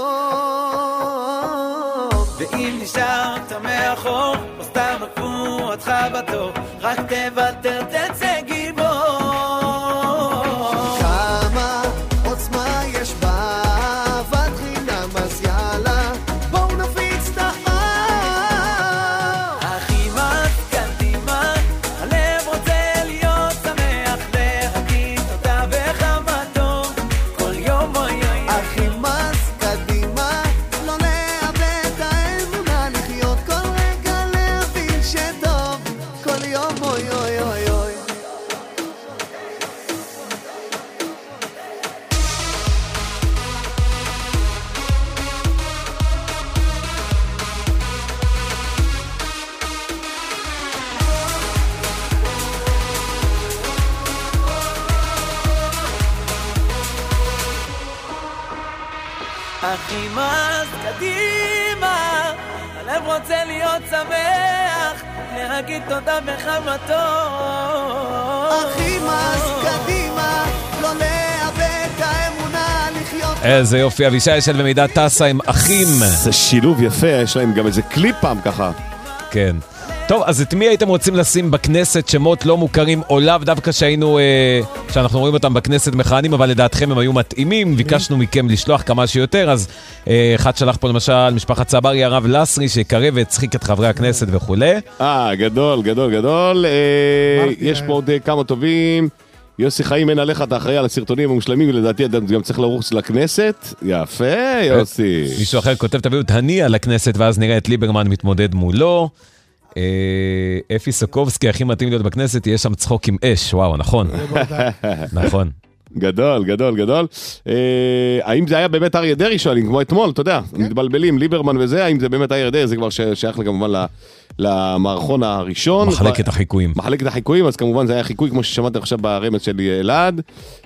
היום. ואם נשארת מאחור, או סתם עקבו אותך בתור, רק תוותר תצא גיבור. כמה עוצמה יש באהבת חינם, אז יאללה, בואו נפיץ את האור. הכי מס קדימה, הלב רוצה להיות שמח, להגיד תודה וכמה טוב, כל יום אוי אוי. הכי מס קדימה, לא לאבד את האמונה, לחיות כל רגע להבין שטוב, כל יום אוי אוי אוי אוי. הכי מס קדימה, הלב רוצה להיות שמח, להגיד תודה בכמה טוב. הכי מס קדימה, לא לאבד את האמונה, לחיות. איזה יופי, אבישי אשל ומידע טסה הם אחים. זה שילוב יפה, יש להם גם איזה קליפ פעם ככה. כן. טוב, אז את מי הייתם רוצים לשים בכנסת שמות לא מוכרים, או לאו דווקא שהיינו, אה, שאנחנו רואים אותם בכנסת מכהנים, אבל לדעתכם הם היו מתאימים, ביקשנו מכם לשלוח כמה שיותר, אז אה, אחד שלח פה למשל, משפחת צברי, הרב לסרי, שקרב והצחיק את חברי הכנסת וכו'. אה, גדול, גדול, גדול. אה, יש פה עוד כמה טובים. יוסי חיים, אין עליך, אתה אחראי על הסרטונים המושלמים, ולדעתי אתה גם צריך לרוץ לכנסת. יפה, יוסי. מישהו אחר כותב, תביאו את הנייה לכנסת, ואז נראה את ליברמן מתמודד מולו. אפי סוקובסקי, הכי מתאים להיות בכנסת, יש שם צחוק עם אש, וואו, נכון. נכון. גדול, גדול, גדול. האם זה היה באמת אריה דרעי שואלים, כמו אתמול, אתה יודע, מתבלבלים, ליברמן וזה, האם זה באמת אריה דרעי, זה כבר שייך כמובן למערכון הראשון. מחלקת החיקויים. מחלקת החיקויים, אז כמובן זה היה חיקוי, כמו ששמעתי עכשיו ברמז של אלעד.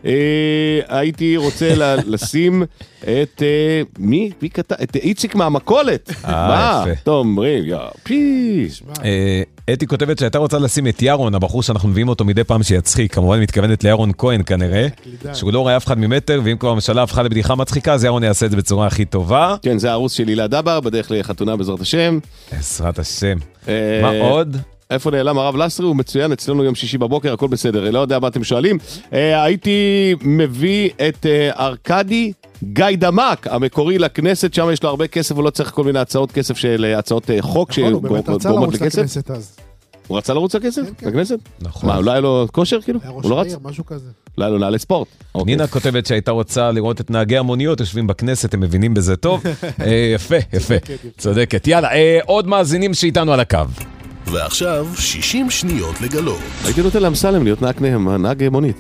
הייתי רוצה לשים את, מי? מי כתב? את איציק מהמכולת. אה, יפה. טוב, אומרים, יא, פי. אתי כותבת שהייתה רוצה לשים את ירון, הבחור שאנחנו מביאים אותו מדי פעם שיצחיק, כמובן מתכוונת לירון כהן כנראה, שהוא לא רואה אף אחד ממטר, ואם כבר הממשלה הפכה לבדיחה מצחיקה, אז ירון יעשה את זה בצורה הכי טובה. כן, זה הערוץ של הילה דבר, בדרך לחתונה בעזרת השם. בעזרת השם. מה עוד? איפה נעלם הרב לסרי? הוא מצוין, אצלנו יום שישי בבוקר, הכל בסדר. לא יודע מה אתם שואלים. הייתי מביא את ארקדי גיידמק, המקורי לכנסת, שם יש לו הרבה כסף, הוא לא צריך כל מיני הצעות כסף של הצעות חוק שגורמות לכסף. הוא רצה לרוץ לכסף? לכנסת? נכון. מה, אולי היה לו כושר כאילו? היה ראש הוא לא רץ? העיר, משהו כזה. אולי לו נעלי ספורט. נינה כותבת שהייתה רוצה לראות את נהגי המוניות, יושבים בכנסת, הם מבינים בזה טוב. יפה, יפה. צודקת. יאללה, עוד מאזינים שאיתנו על הקו. ועכשיו שישים שניות לגלות. הייתי נותן לאמסלם להיות נהג מונית.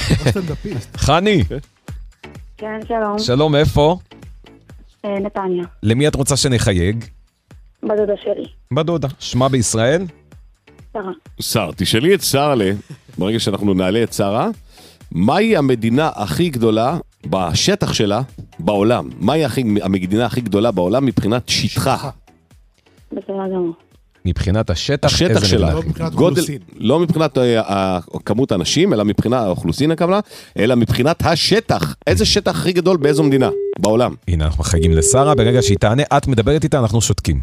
חני. כן, שלום. שלום, איפה? נתניה. למי את רוצה שנחייג? בדודה שלי. בדודה. שמה בישראל? שרה. שר, תשאלי את שרה, ברגע שאנחנו נעלה את שרה, מהי המדינה הכי גדולה בשטח שלה בעולם? מהי המדינה הכי גדולה בעולם מבחינת שטחה? בסדר גמור. מבחינת השטח, השטח שלה, לא מבחינת גודל, אוכלוסין. לא מבחינת כמות האנשים, אלא מבחינת האוכלוסין הכוונה, אלא מבחינת השטח. איזה שטח הכי גדול באיזו מדינה בעולם? הנה, אנחנו מחייגים לשרה, ברגע שהיא תענה, את מדברת איתה, אנחנו שותקים.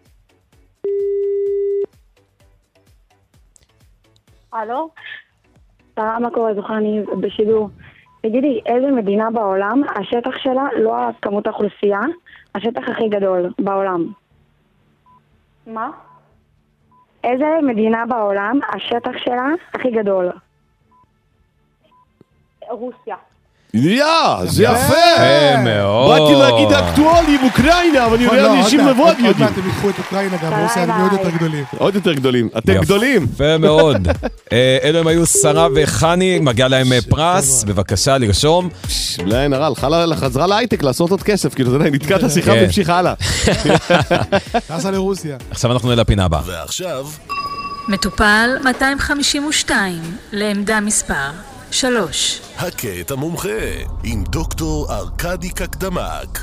הלו? שרה, מה קורה? זוכה, אני בשידור. תגידי, איזה מדינה בעולם, השטח שלה, לא כמות האוכלוסייה, השטח הכי גדול בעולם? מה? איזה מדינה בעולם, השטח שלה הכי גדול? רוסיה. יא, זה יפה! יפה מאוד. באתי להגיד אקטואלים, אוקראינה, אבל אני יודע אנשים לבוא יודעים. עוד מעט הם יקחו את אוקראינה גם, רוסיה הם עוד יותר גדולים. עוד יותר גדולים, אתם גדולים. יפה מאוד. אלו הם היו שרה וחני, מגיע להם פרס, בבקשה לרשום. בלי נראה, חזרה להייטק לעשות עוד כסף, כאילו זה נתקע את השיחה והמשיכה הלאה. טסה לרוסיה. עכשיו אנחנו נהיה לפינה הבאה. ועכשיו מטופל מאתיים חמישים ושתיים, לעמדה מספר שלוש. הכה את המומחה עם דוקטור ארקדי קקדמק.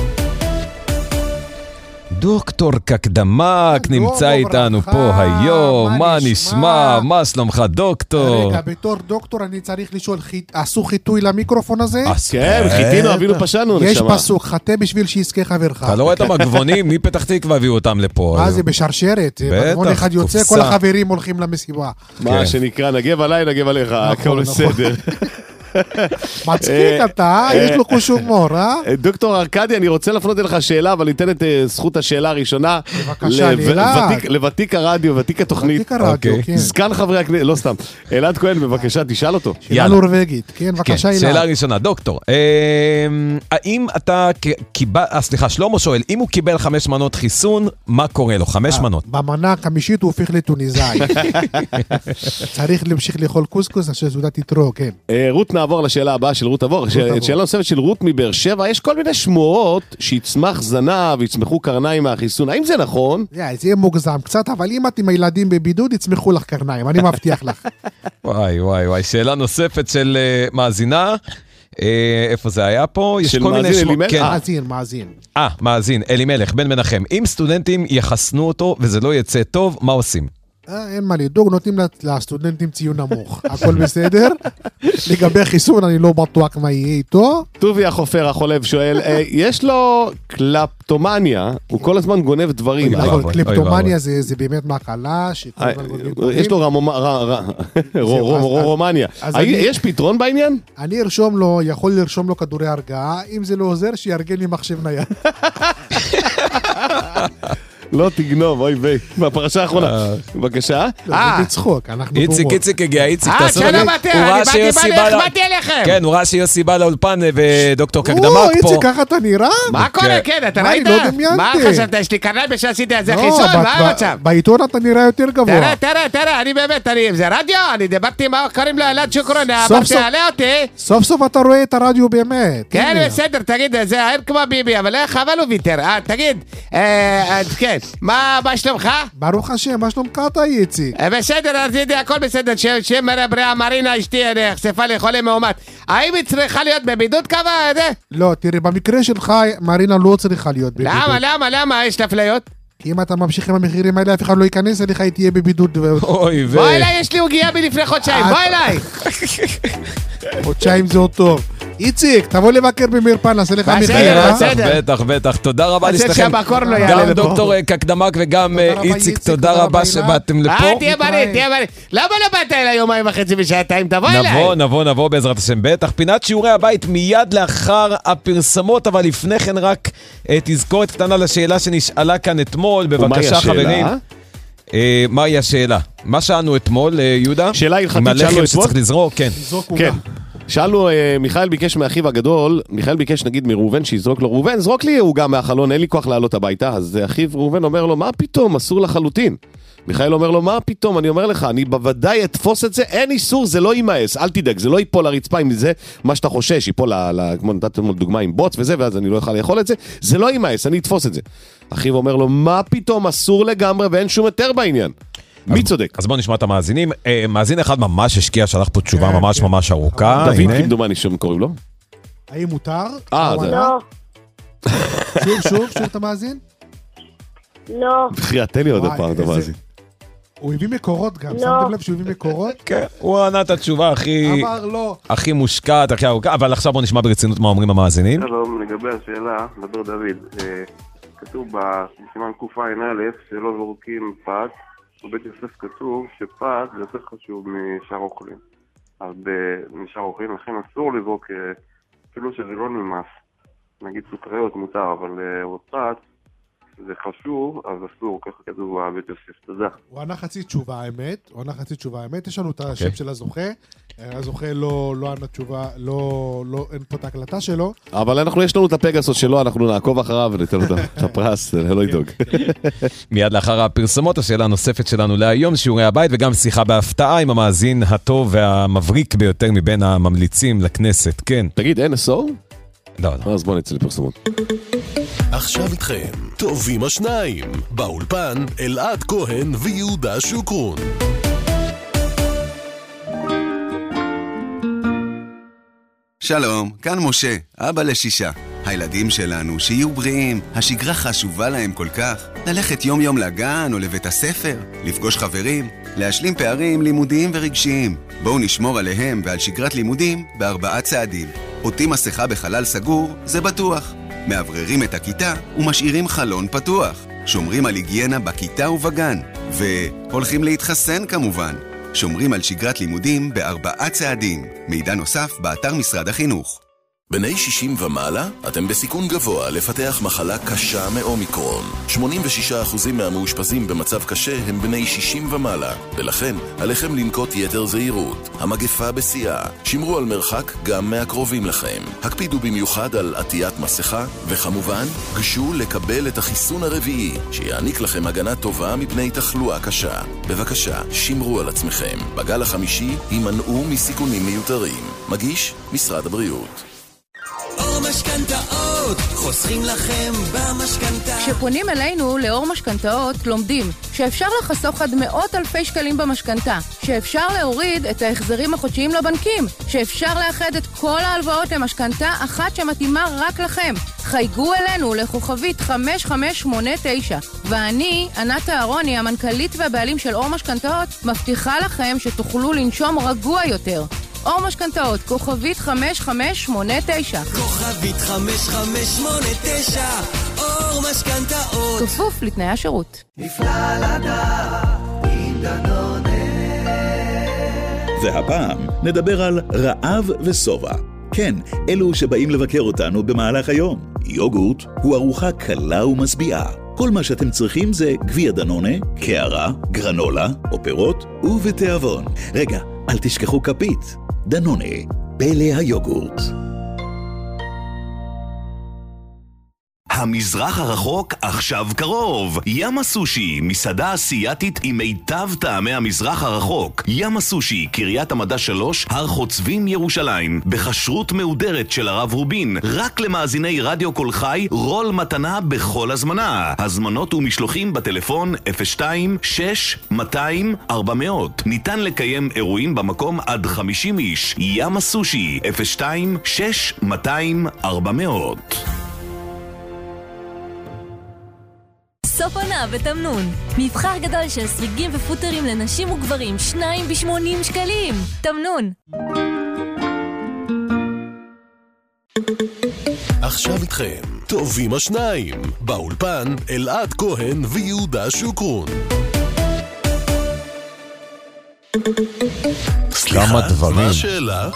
דוקטור קקדמק נמצא איתנו פה היום, מה נשמע, מה שלומך דוקטור? רגע, בתור דוקטור אני צריך לשאול, עשו חיטוי למיקרופון הזה? כן, חיתינו, אבינו פשענו נשמה. יש פסוק, חטא בשביל שיזכה חברך. אתה לא רואה את המגבונים, מי פתח תקווה הביאו אותם לפה? מה זה בשרשרת? מגבון אחד יוצא, כל החברים הולכים למסיבה. מה שנקרא, נגב עליי, נגב עליך, הכל בסדר. מצחיק אתה, יש לו חוש הומור, אה? דוקטור ארקדי, אני רוצה לפנות אליך שאלה, אבל ניתן את זכות השאלה הראשונה. בבקשה, לאלעד. לוותיק הרדיו, ותיק התוכנית. ותיק הרדיו, כן. זקן חברי הכנסת, לא סתם. אלעד כהן, בבקשה, תשאל אותו. שאלה נורווגית, כן, בבקשה, אלעד. שאלה ראשונה, דוקטור, האם אתה קיבל, סליחה, שלמה שואל, אם הוא קיבל חמש מנות חיסון, מה קורה לו? חמש מנות. במנה החמישית הוא הופך לטוניסאי. צריך להמשיך לאכול קוסקוס, אשר סעודת תתרו, כן. רות נעבור לשאלה הבאה של רות עבור. שאלה נוספת של רות מבאר שבע, יש כל מיני שמועות שיצמח זנב ויצמחו קרניים מהחיסון. האם זה נכון? זה יהיה מוגזם קצת, אבל אם אתם הילדים בבידוד, יצמחו לך קרניים, אני מבטיח לך. וואי וואי וואי, שאלה נוספת של מאזינה. איפה זה היה פה? של מאזין אלימלך? מאזין, מאזין. אה, מאזין, אלימלך, בן מנחם. אם סטודנטים יחסנו אותו וזה לא יצא טוב, מה עושים? אין מה לדאוג, נותנים לסטודנטים ציון נמוך. הכל בסדר? לגבי חיסון אני לא בטוח מה יהיה איתו. טובי החופר החולב שואל, יש לו קלפטומניה, הוא כל הזמן גונב דברים. קלפטומניה זה באמת מחלה, יש לו רומניה. יש פתרון בעניין? אני ארשום לו, יכול לרשום לו כדורי הרגעה, אם זה לא עוזר, שיארגן לי מחשב נייד. לא תגנוב, אוי ויי. בפרשה האחרונה. בבקשה. זה בצחוק, אנחנו איציק, בהומור. איציק הגיע, איציק, אה, תעשו שלום אתם, אני באתי בלך, באתי אליכם. כן, הוא ראה שיוסי בא לאולפן ודוקטור קקדמק פה. או, איציק, ככה אתה נראה? מה קורה, כן, אתה מה, ראית? אני לא דמיינתי. מה חשבת, יש לי קרניים שעשיתי על זה לא, חיסון, ב- מה ב- המצב? בעיתון אתה נראה יותר גבוה. תראה, תראה, תראה, אני באמת, אני, זה רדיו, אני דיברתי מה קוראים לו אלעד שוקרון, סוף אמרתי, סוף- עלה אותי. סוף סוף אתה רואה את הרדיו באמת. כן, הנה. בסדר, תגיד, זה העיר כמו ביבי, אבל איך, אבל הוא ויתר. אה, תגיד, אה, אה, כן, מה מה שלומך? ברוך השם, מה שלומך אתה, איציק? אה, בסדר, אז ידי, הכל בסדר, שם בריאה מרינה אשתי אה, נחשפה לחולה מאומת. האם היא צריכה להיות בבידוד כמה? אה, זה? לא, תראי, במקרה שלך, מרינה לא צריכה להיות בבידוד. למה, למה, למה? יש אפליות? כי אם אתה ממשיך עם המחירים האלה, אף אחד לא ייכנס אליך, היא תהיה בבידוד. אוי, בוא אליי, יש לי עוגיה מלפני חודשיים, בוא אליי. חודשיים זה עוד טוב. איציק, תבוא לבקר במרפאה, נעשה לך בסדר, מחיר, אה? בסדר. בטח, בטח, תודה רבה אז לשניכם. שהבקור לא יעלה גם לפה. דוקטור קקדמק וגם אה, רבה, איציק, איציק, תודה תודה רבה רבה, שבאתם לפה. אה, תהיה בריא, תהיה בריא. למה לא באת אליי יומיים וחצי ושעתיים? תבוא אליי. נבוא, נבוא, נבוא בעזרת השם. בטח, פינת שיעורי הבית מיד לאחר הפרסמות, אבל לפני כן רק אה, תזכורת קטנה לשאלה שנשאלה כאן אתמול. ומהי בבקשה, השאלה? חברים. אה, מהי השאלה? מה שאלנו אתמול, אה, יהודה? שאלה הלכתית עם שאלנו הלחם אתמול? שצריך לזרוק, כן. כן. שאלנו, אה, מיכאל ביקש מאחיו הגדול, מיכאל ביקש נגיד מראובן שיזרוק לו, ראובן, זרוק לי הוא גם מהחלון, אין לי כוח לעלות הביתה, אז אחיו ראובן אומר לו, מה פתאום, אסור לחלוטין. מיכאל אומר לו, מה פתאום, אני אומר לך, אני בוודאי אתפוס את זה, אין איסור, זה לא יימאס, אל תדאג, זה לא ייפול לרצפה עם זה, מה שאתה חושש, ייפול, ל, ל, כמו נתתם דוגמה עם בוץ וזה, ואז אני לא יכול לאכול את זה, זה לא יימאס, אני אתפוס את זה. אחיו אומר לו, מה פתאום, אסור לגמרי ואין שום היתר בעניין. מי צודק? אז בואו נשמע את המאזינים. אה, מאזין אחד ממש השקיע, שלח פה תשובה ממש ממש ארוכה. דוד הנה. כמדומני שם קוראים לו? האם מותר? אה, זה... לא, שוב, שוב, שוב אתה מאזין? לא. בחייה, תן לי עוד וואי, הפעם, אתה איזה- מאזין. הוא הביא מקורות גם, לא. שמתם לב שהוא הביא מקורות? כן, הוא ענה את התשובה הכי... אמר לא. הכי מושקעת, הכי ארוכה, אבל עכשיו בוא נשמע ברצינות מה אומרים המאזינים. שלום, לגבי השאלה, מדבר דוד, אה, כתוב בסימן קע"א שלא זורקים פת, בבית יוסף כתוב שפת זה יותר חשוב משאר אוכלים. אז משאר אוכלים, לכן אסור לזרוק, אה, אפילו שזה לא נמאס. נגיד סוכריות מותר, אבל אה, פת זה חשוב, אז אסור, ככה כתוב בבית יוסף. תודה. הוא ענה חצי תשובה האמת, הוא ענה חצי תשובה האמת, יש לנו את השם של הזוכה, הזוכה לא לא ענה תשובה, לא, לא, אין פה את ההקלטה שלו. אבל אנחנו, יש לנו את הפגסוס שלו, אנחנו נעקוב אחריו וניתן לו את הפרס, לא לדאוג. מיד לאחר הפרסומות, השאלה הנוספת שלנו להיום, שיעורי הבית, וגם שיחה בהפתעה עם המאזין הטוב והמבריק ביותר מבין הממליצים לכנסת, כן. תגיד, אין אסור? לא, לא. אז בוא נצא לפרסומות. עכשיו איתכם, טובים השניים, באולפן אלעד כהן ויהודה שוקרון. שלום, כאן משה, אבא לשישה. הילדים שלנו שיהיו בריאים, השגרה חשובה להם כל כך. ללכת יום יום לגן או לבית הספר, לפגוש חברים, להשלים פערים לימודיים ורגשיים. בואו נשמור עליהם ועל שגרת לימודים בארבעה צעדים. עוטים מסכה בחלל סגור, זה בטוח. מאווררים את הכיתה ומשאירים חלון פתוח. שומרים על היגיינה בכיתה ובגן. והולכים להתחסן כמובן. שומרים על שגרת לימודים בארבעה צעדים. מידע נוסף באתר משרד החינוך. בני שישים ומעלה, אתם בסיכון גבוה לפתח מחלה קשה מאומיקרון. שמונים ושישה אחוז מהמאושפזים במצב קשה הם בני שישים ומעלה, ולכן עליכם לנקוט יתר זהירות. המגפה בשיאה, שמרו על מרחק גם מהקרובים לכם. הקפידו במיוחד על עטיית מסכה, וכמובן, גשו לקבל את החיסון הרביעי, שיעניק לכם הגנה טובה מפני תחלואה קשה. בבקשה, שמרו על עצמכם. בגל החמישי, הימנעו מסיכונים מיותרים. מגיש משרד הבריאות. אור משכנתאות, חוסכים לכם במשכנתה. כשפונים אלינו לאור משכנתאות, לומדים שאפשר לחסוך עד מאות אלפי שקלים במשכנתה, שאפשר להוריד את ההחזרים החודשיים לבנקים, שאפשר לאחד את כל ההלוואות למשכנתה אחת שמתאימה רק לכם. חייגו אלינו לכוכבית חמש חמש שמונה תשע, ואני, ענת אהרוני, המנכ"לית והבעלים של אור משכנתאות, מבטיחה לכם שתוכלו לנשום רגוע יותר. אור משכנתאות, כוכבית חמש חמש שמונה תשע. כוכבית חמש חמש שמונה תשע, אור משכנתאות. כפוף לתנאי השירות. נפלא לדעת עם דנונה. והפעם נדבר על רעב וסובה. כן, אלו שבאים לבקר אותנו במהלך היום. יוגורט הוא ארוחה קלה ומשביעה. כל מה שאתם צריכים זה גביע דנונה, קערה, גרנולה או פירות ובתיאבון. רגע, אל תשכחו כפית. דנונה, פלא היוגורט. המזרח הרחוק עכשיו קרוב. ים הסושי, מסעדה אסיאתית עם מיטב טעמי המזרח הרחוק. ים הסושי, קריית המדע שלוש, הר חוצבים ירושלים. בחשרות מהודרת של הרב רובין. רק למאזיני רדיו קול חי, רול מתנה בכל הזמנה. הזמנות ומשלוחים בטלפון אפס שתיים שש מאתיים ארבע מאות. ניתן לקיים אירועים במקום עד חמישים איש. ים הסושי, אפס שתיים שש מאתיים ארבע מאות. סוף עונה בתמנון. מבחר גדול של סריגים ופוטרים לנשים וגברים, שניים בשמונים שקלים. תמנון. עכשיו איתכם, טובים השניים. באולפן, אלעד כהן ויהודה שוקרון. כמה דברים. מה השאלה?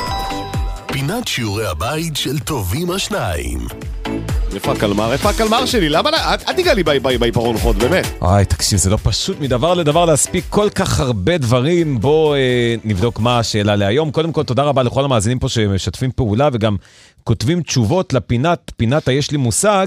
פינת שיעורי הבית של טובים השניים. איפה הקלמר? איפה הקלמר שלי? למה? אל תיגע לי בעיפרון חוד, באמת. איי, תקשיב, זה לא פשוט מדבר לדבר להספיק כל כך הרבה דברים. בוא אה, נבדוק מה השאלה להיום. קודם כל, תודה רבה לכל המאזינים פה שמשתפים פעולה וגם כותבים תשובות לפינת, פינת היש לי מושג,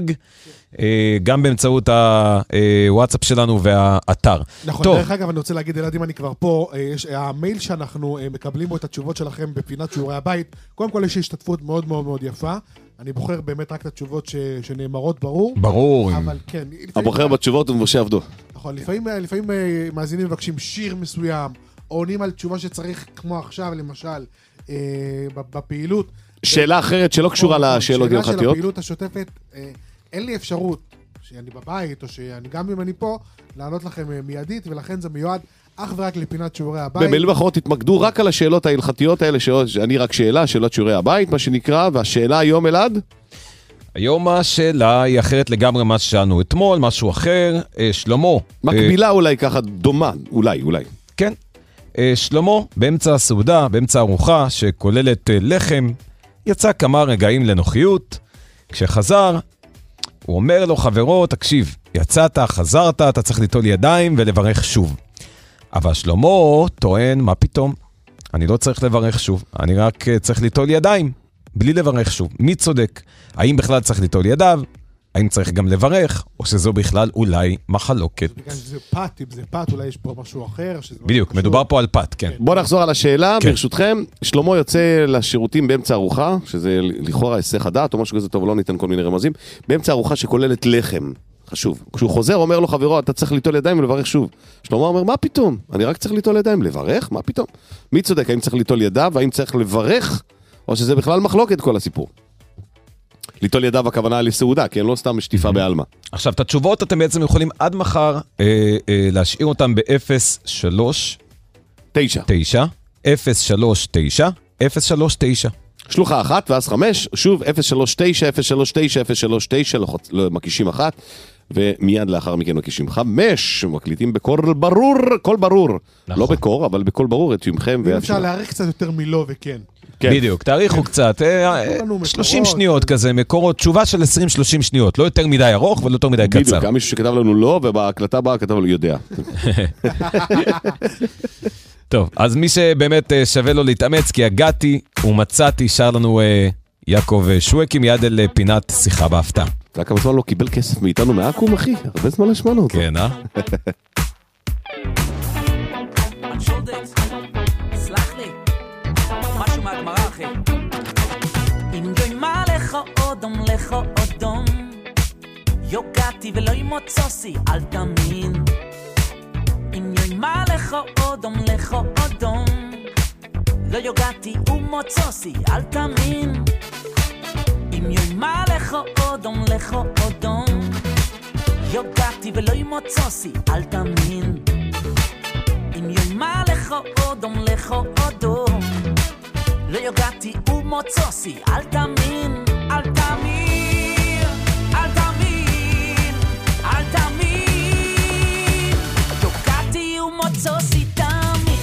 אה, גם באמצעות הוואטסאפ שלנו והאתר. נכון, דרך אגב, אני רוצה להגיד, ילדים, אני כבר פה, יש, המייל שאנחנו מקבלים בו את התשובות שלכם בפינת שיעורי הבית, קודם כל יש השתתפות מאוד מאוד מאוד יפה. אני בוחר באמת רק את התשובות ש... שנאמרות, ברור. ברור. אבל כן. הבוחר בתשובות ומשה עבדו. נכון, לפעמים, לפעמים מאזינים מבקשים שיר מסוים, או עונים על תשובה שצריך, כמו עכשיו, למשל, אה, בפעילות. שאלה אחרת שלא קשורה לשאלות הלכתיות. שאלה של הפעילות השוטפת, אה, אין לי אפשרות שאני בבית, או שאני גם אם אני פה, לענות לכם מיידית, ולכן זה מיועד אך ורק לפינת שיעורי הבית. במילים אחרות תתמקדו רק על השאלות ההלכתיות האלה, שאני רק שאלה, שאלות שיעורי הבית, מה שנקרא, והשאלה היום אלעד? היום השאלה היא אחרת לגמרי מה ששאלנו אתמול, משהו אחר. שלמה. מקבילה אולי ככה דומה, אולי, אולי. כן. שלמה, באמצע הסעודה, באמצע ארוחה, שכוללת לחם, יצא כמה רגעים לנוחיות. כשחזר, הוא אומר לו, חברו, תקשיב, יצאת, חזרת, אתה צריך ליטול ידיים ולברך שוב. אבל שלמה טוען, מה פתאום? אני לא צריך לברך שוב, אני רק צריך ליטול ידיים, בלי לברך שוב. מי צודק? האם בכלל צריך ליטול ידיו? האם צריך גם לברך? או שזו בכלל אולי מחלוקת? בגלל שזה פת, אם זה פת, אולי יש פה משהו אחר. בדיוק, מדובר פה על פת, כן. בוא נחזור על השאלה, ברשותכם. שלמה יוצא לשירותים באמצע ארוחה, שזה לכאורה היסח הדעת, או משהו כזה טוב, לא ניתן כל מיני רמזים, באמצע ארוחה שכוללת לחם. חשוב. כשהוא חוזר, אומר לו חברו, אתה צריך ליטול ידיים ולברך שוב. שלמה אומר, מה פתאום? אני רק צריך ליטול ידיים. לברך? מה פתאום? מי צודק? האם צריך ליטול ידיו? האם צריך לברך? או שזה בכלל מחלוקת כל הסיפור? ליטול ידיו הכוונה לסעודה, כי אין לא סתם שטיפה בעלמה. עכשיו, את התשובות אתם בעצם יכולים עד מחר אה, אה, להשאיר אותם ב-אפס שלוש תשע תשע אפס שלוש תשע אפס שלוש תשע שלוחה אחת ואז חמש, שוב אפס שלוש תשע אפס שלוש תשע אפס שלוש תשע, מקישים אחת, ומיד לאחר מכן מקישים חמש, מקליטים בקול ברור, קול ברור. נכון. לא בקור, אבל בקול ברור את יומכם. אם אפשר להעריך קצת יותר מלא וכן. כן. בדיוק, תאריכו קצת, שלושים שניות כזה, מקורות, תשובה של עשרים שלושים שניות, לא יותר מדי ארוך ולא יותר מדי קצר. בדיוק, גם מישהו שכתב לנו לא, ובהקלטה הבאה כתב לנו יודע. טוב, אז מי שבאמת שווה לו להתאמץ, כי הגעתי ומצאתי, שר לנו יעקב שווקי, מיד אל פינת שיחה בהפתעה. אתה יודע כמה זמן לא קיבל כסף מאיתנו מהאקום, אחי? הרבה זמן לשמענו אותו. כן, אה? סלח לי, משהו מהגמרא, אחי. אם גוימה לך אודום, לך אודום, יוגעתי ולא ימוצוסי, אל תאמין. אם יוימה לך אודום, לך אודום, לא יוגעתי ומוצוסי, אל תאמין. אם יוימה לך אודום, לך אודום, יוגעתי ולא ימוצוסי, אל תאמין. אם יוימה לך אודום, לך אודום, לא יוגעתי ומוצוסי, אל תאמין, אל תאמין, אל תאמין, אל תאמין. יוגעתי ומוצוסי, תאמין.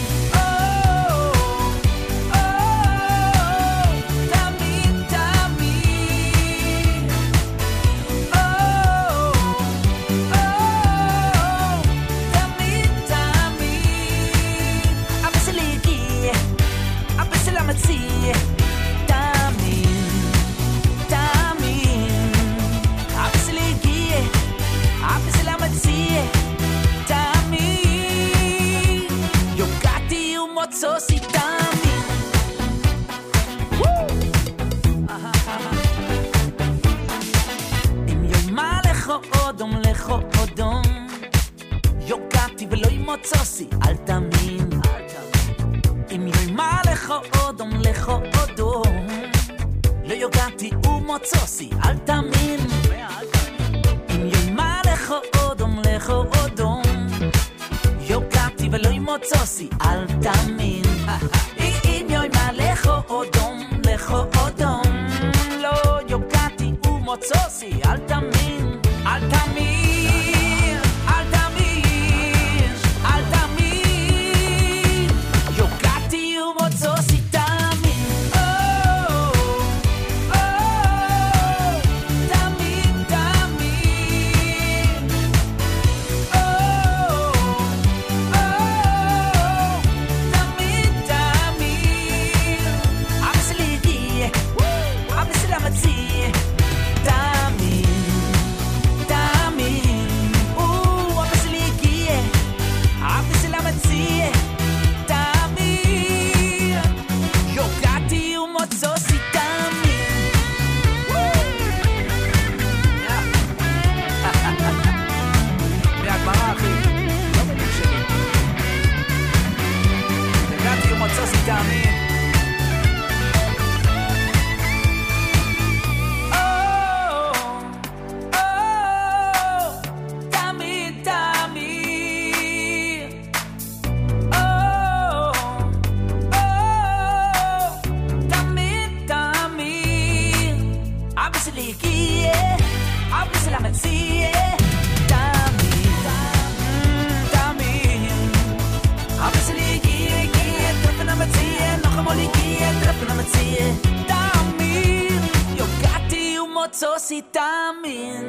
ומוצוסי, אל תאמין. אם יוימה לך אודום, לך אודום, לא יוגעתי ומוצוסי, אל תאמין. אם יוימה לך אודום, לך אודום, יוגעתי ולא ימוצוסי, אל תאמין. אם יוימה לך אודום, לך אודום, לא יוגעתי ומוצוסי, אל תאמין, אל תאמין, אל תאמין, אל תאמין, יוגעתי ומוצוסי, תאמין. או, או, תאמין, תאמין. או, או, תאמין, תאמין. אבא שלי הגיע, אבא שלה מציע, תאמין, תאמין. או, אבא שלי הגיע, אבא שלה מציע, תאמין. יוגעתי ומוצוסי, תאמין. מהגמרא, אחי, לא בדיוק שלי. יוגעתי ומוצוסי, תאמין. תאמין, תאמין. תאמין, תאמין. אבא שלי הגיע, אבא שלה מציע, תאמין, תאמין. אבא שלי הגיע, הגיע, טרפן המציע, נוחם עול הגיע, טרפן המציע, תאמין. יוגעתי ומוצוסי, תאמין.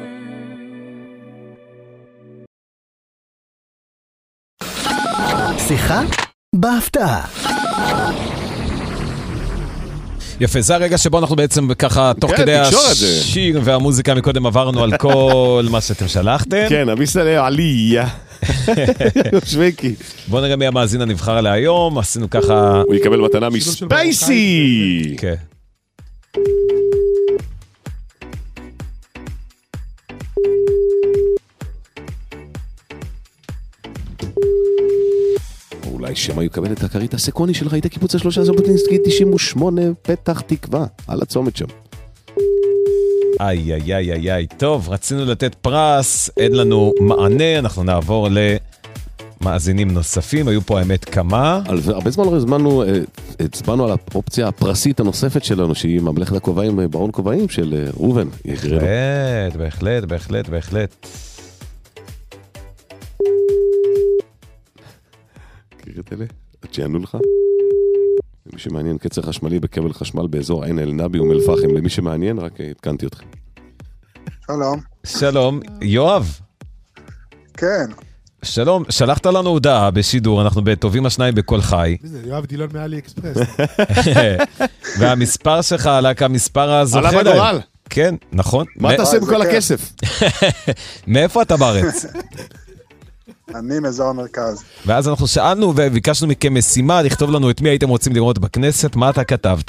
שיחה בהפתעה. יפה, זה הרגע שבו אנחנו בעצם ככה, תוך כדי השיר והמוזיקה מקודם עברנו על כל מה שאתם שלחתם. כן, אביסלה עליה. שווקי. בוא נראה מי המאזין הנבחר עליה היום, עשינו ככה... הוא יקבל מתנה מספייסי! כן. אולי שמה יקבל את הכרית הסקוני של רהיטי קיבוץ השלושה ז'בוטינסקי תשעים ושמונה פתח תקווה על הצומת שם. איי איי איי איי איי, טוב, רצינו לתת פרס, אין לנו מענה, אנחנו נעבור למאזינים נוספים, היו פה האמת כמה. הרבה זמן לא הזמנו, הצבענו על האופציה הפרסית הנוספת שלנו, שהיא ממלכת הכובעים, ברון כובעים של רובן. בהחלט, בהחלט, בהחלט, בהחלט. קריאת אלה, עד שיענו לך. למי שמעניין קצר חשמלי בכבל חשמל באזור עין אל נבי ומל פחם, למי שמעניין רק התקנתי אתכם. שלום. שלום, יואב. כן. שלום, שלחת לנו הודעה בשידור, אנחנו בטובים השניים בכל חי. זה יואב דילון מאלי אקספרס. והמספר שלך עלה כמספר הזוכה. עלה בגורל. כן, נכון. מה תעשה בכל הכסף? מאיפה אתה בארץ? אני מאזור המרכז. ואז אנחנו שאלנו וביקשנו מכם משימה לכתוב לנו את מי הייתם רוצים לראות בכנסת, מה אתה כתבת?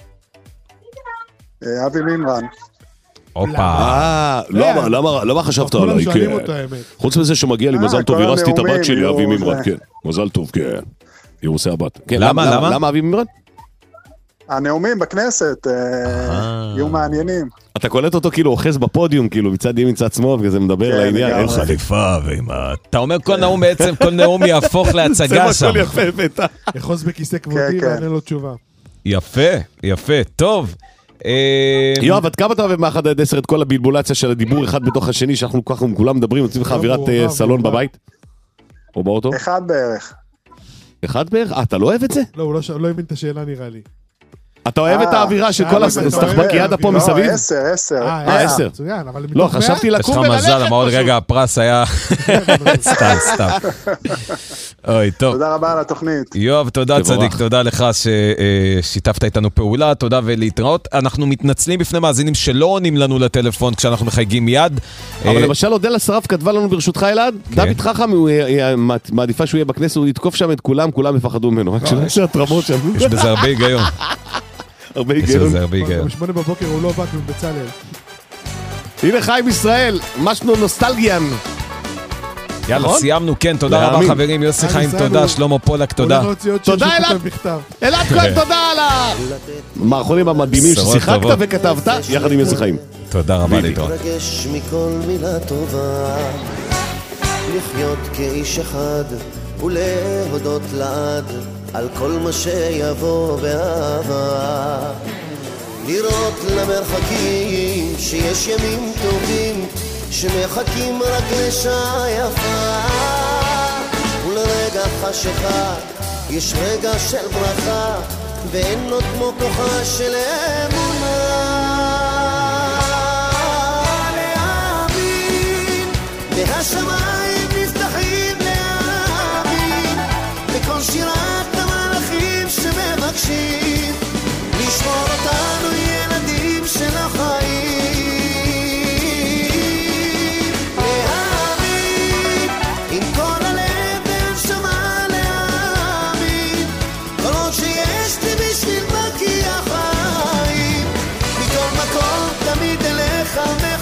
אבי מימרן. הופה. למה חשבת עליי? חוץ מזה שמגיע לי מזל טוב, הרסתי את הבת שלי, אבי מימרן, כן. מזל טוב, כן. ירוסי הבת. למה? למה? למה אבי מימרן? הנאומים בכנסת יהיו מעניינים. אתה קולט אותו כאילו אוחז בפודיום, כאילו מצד ימין מצד שמאל, וכזה מדבר לעניין, אין חליפה ועם ה... אתה אומר כל נאום בעצם, כל נאום יהפוך להצגה שם. זה משהו יפה בטח. אחוז בכיסא כבודי וענה לו תשובה. יפה, יפה, טוב. יואב, עד כמה אתה אוהב מאחד עד עשר את כל הבלבולציה של הדיבור אחד בתוך השני, שאנחנו ככה כולם מדברים, יוצאים לך אווירת סלון בבית? או באוטו? אחד בערך. אחד בערך? אה, אתה לא אוהב את זה? לא, הוא לא הבין את השאלה נראה לי. אתה אוהב את האווירה של כל הסתחבקיאדה פה מסביב? לא, עשר, עשר. אה, עשר. מצוין, אבל... לא, חשבתי לקום וללכת פשוט. יש לך מזל, אמרת רגע, הפרס היה... סתם, סתם. אוי, טוב. תודה רבה על התוכנית. יואב, תודה צדיק, תודה לך ששיתפת איתנו פעולה, תודה ולהתראות. אנחנו מתנצלים בפני מאזינים שלא עונים לנו לטלפון כשאנחנו מחייגים מיד. אבל למשל, אודלה שרף כתבה לנו ברשותך אלעד, דוד חכם, מעדיפה שהוא יהיה בכנסת, הוא יתקוף שם את כולם, כולם יפחדו ממנו. רק שלא יש התרמות שם. יש בזה הרבה היגיון. הרבה היגיון. זה הרבה היגיון. בשמונה בבוקר הוא לא בא כמו בצלאל. הנה חיים ישראל, משנו נוסטלגיאן. יאללה, נכון? סיימנו, כן, תודה רבה להאמין. חברים, יוסי אז חיים, ניסענו. תודה, שלמה פולק, תודה. הולך להוציא עוד שיר תודה, שהוא אלעד. כותב בכתב. אלעד כהן, תודה על המערכונים המדהימים בשורות ששיחקת טובות. וכתבת יחד עם יוסי חיים. תודה רבה להתראות. מתרגש מכל מילה טובה, לחיות כאיש אחד ולהודות לעד על כל מה שיבוא באהבה, לראות למרחקים שיש ימים טובים שמחכים רק לשעה יפה, ולרגע חשיכה יש רגע של ברכה, ואין עוד כמו כוחה של אמונה. להאמין, והשמיים נפתחים להאמין, בכל שירת המלאכים שמבקשים לשמור אותנו ילדים של החיים. להאמין, עם כל הלב והנשמה להאמין, כל עוד שיש לי בשביל בקי החיים, מכל מקום תמיד אליך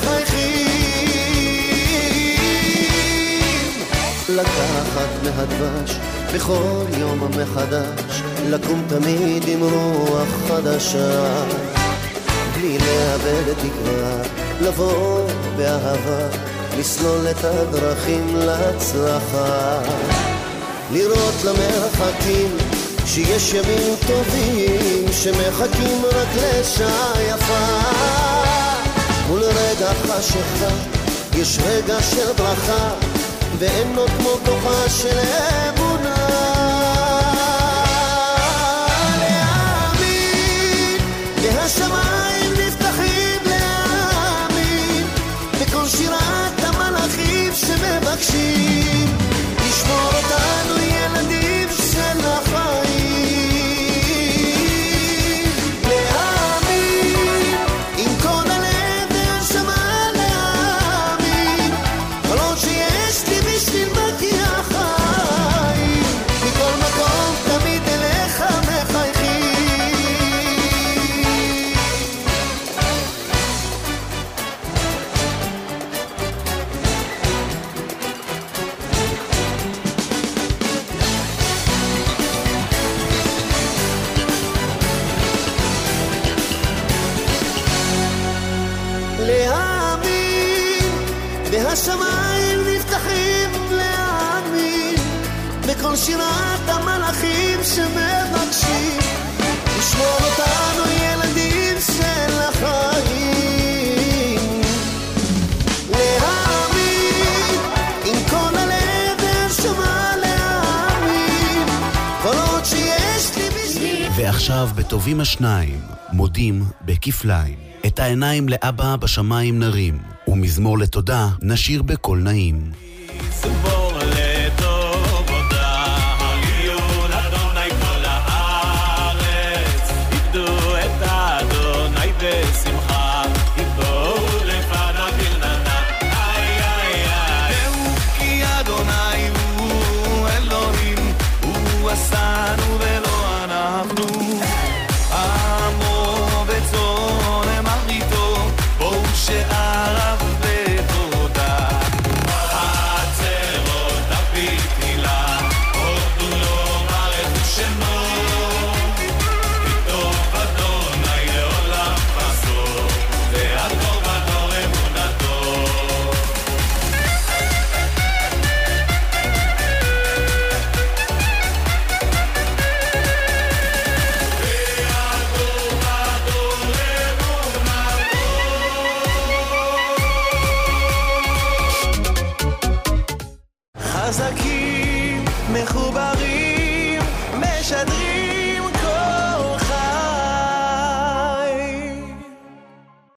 מחייכים. לקחת מהדבש בכל יום מחדש, לקום תמיד עם רוח חדשה, בלי לאבד תקווה, לבוא באהבה, לסלול את הדרכים להצלחה, לראות למרחקים שיש ימים טובים שמחכים רק לשעה יפה, ולרגע חשיכה יש רגע של ברכה, ואין עוד כמו כוחה של אמונה. להאמין, והשמיים נפתחים להאמין, בכל שירת המלאכים שמבקשים לשמור אותנו ילדים של החיים. להאמין, עם כל הלב והנשמה להאמין, כל עוד שיש לי בשביל בקי החיים, מכל מקום תמיד אליך מחייכים. להאמין, והשמיים נפתחים להאמין, בכל שירת המלאכים שמבקשים לשמור אותנו ילדים של החיים. להאמין, עם כל הלב והנשמה להאמין, כל עוד שיש לי בשביל. ועכשיו בטובים השניים, מודים בכפליים. את העיניים לאבא בשמיים נרים, ומזמור לתודה נשיר בקול נעים. סבור לטוב הודה, הגיון אדוני כל הארץ, יפדו את אדוני בשמחה, יבואו לפניו ברננה. איי איי איי, זהו כי אדוני הוא אלוהים, הוא עשנו ולא אנחנו, עמו וצאן מרעיתו, בואו שעריו בתודה. חצרות אבי תהילה, הודו לו ברכו שמו, פתאום אדוני לעולם חסו, והדור בדור אמונתו. חזקים, מחוברים, משדרים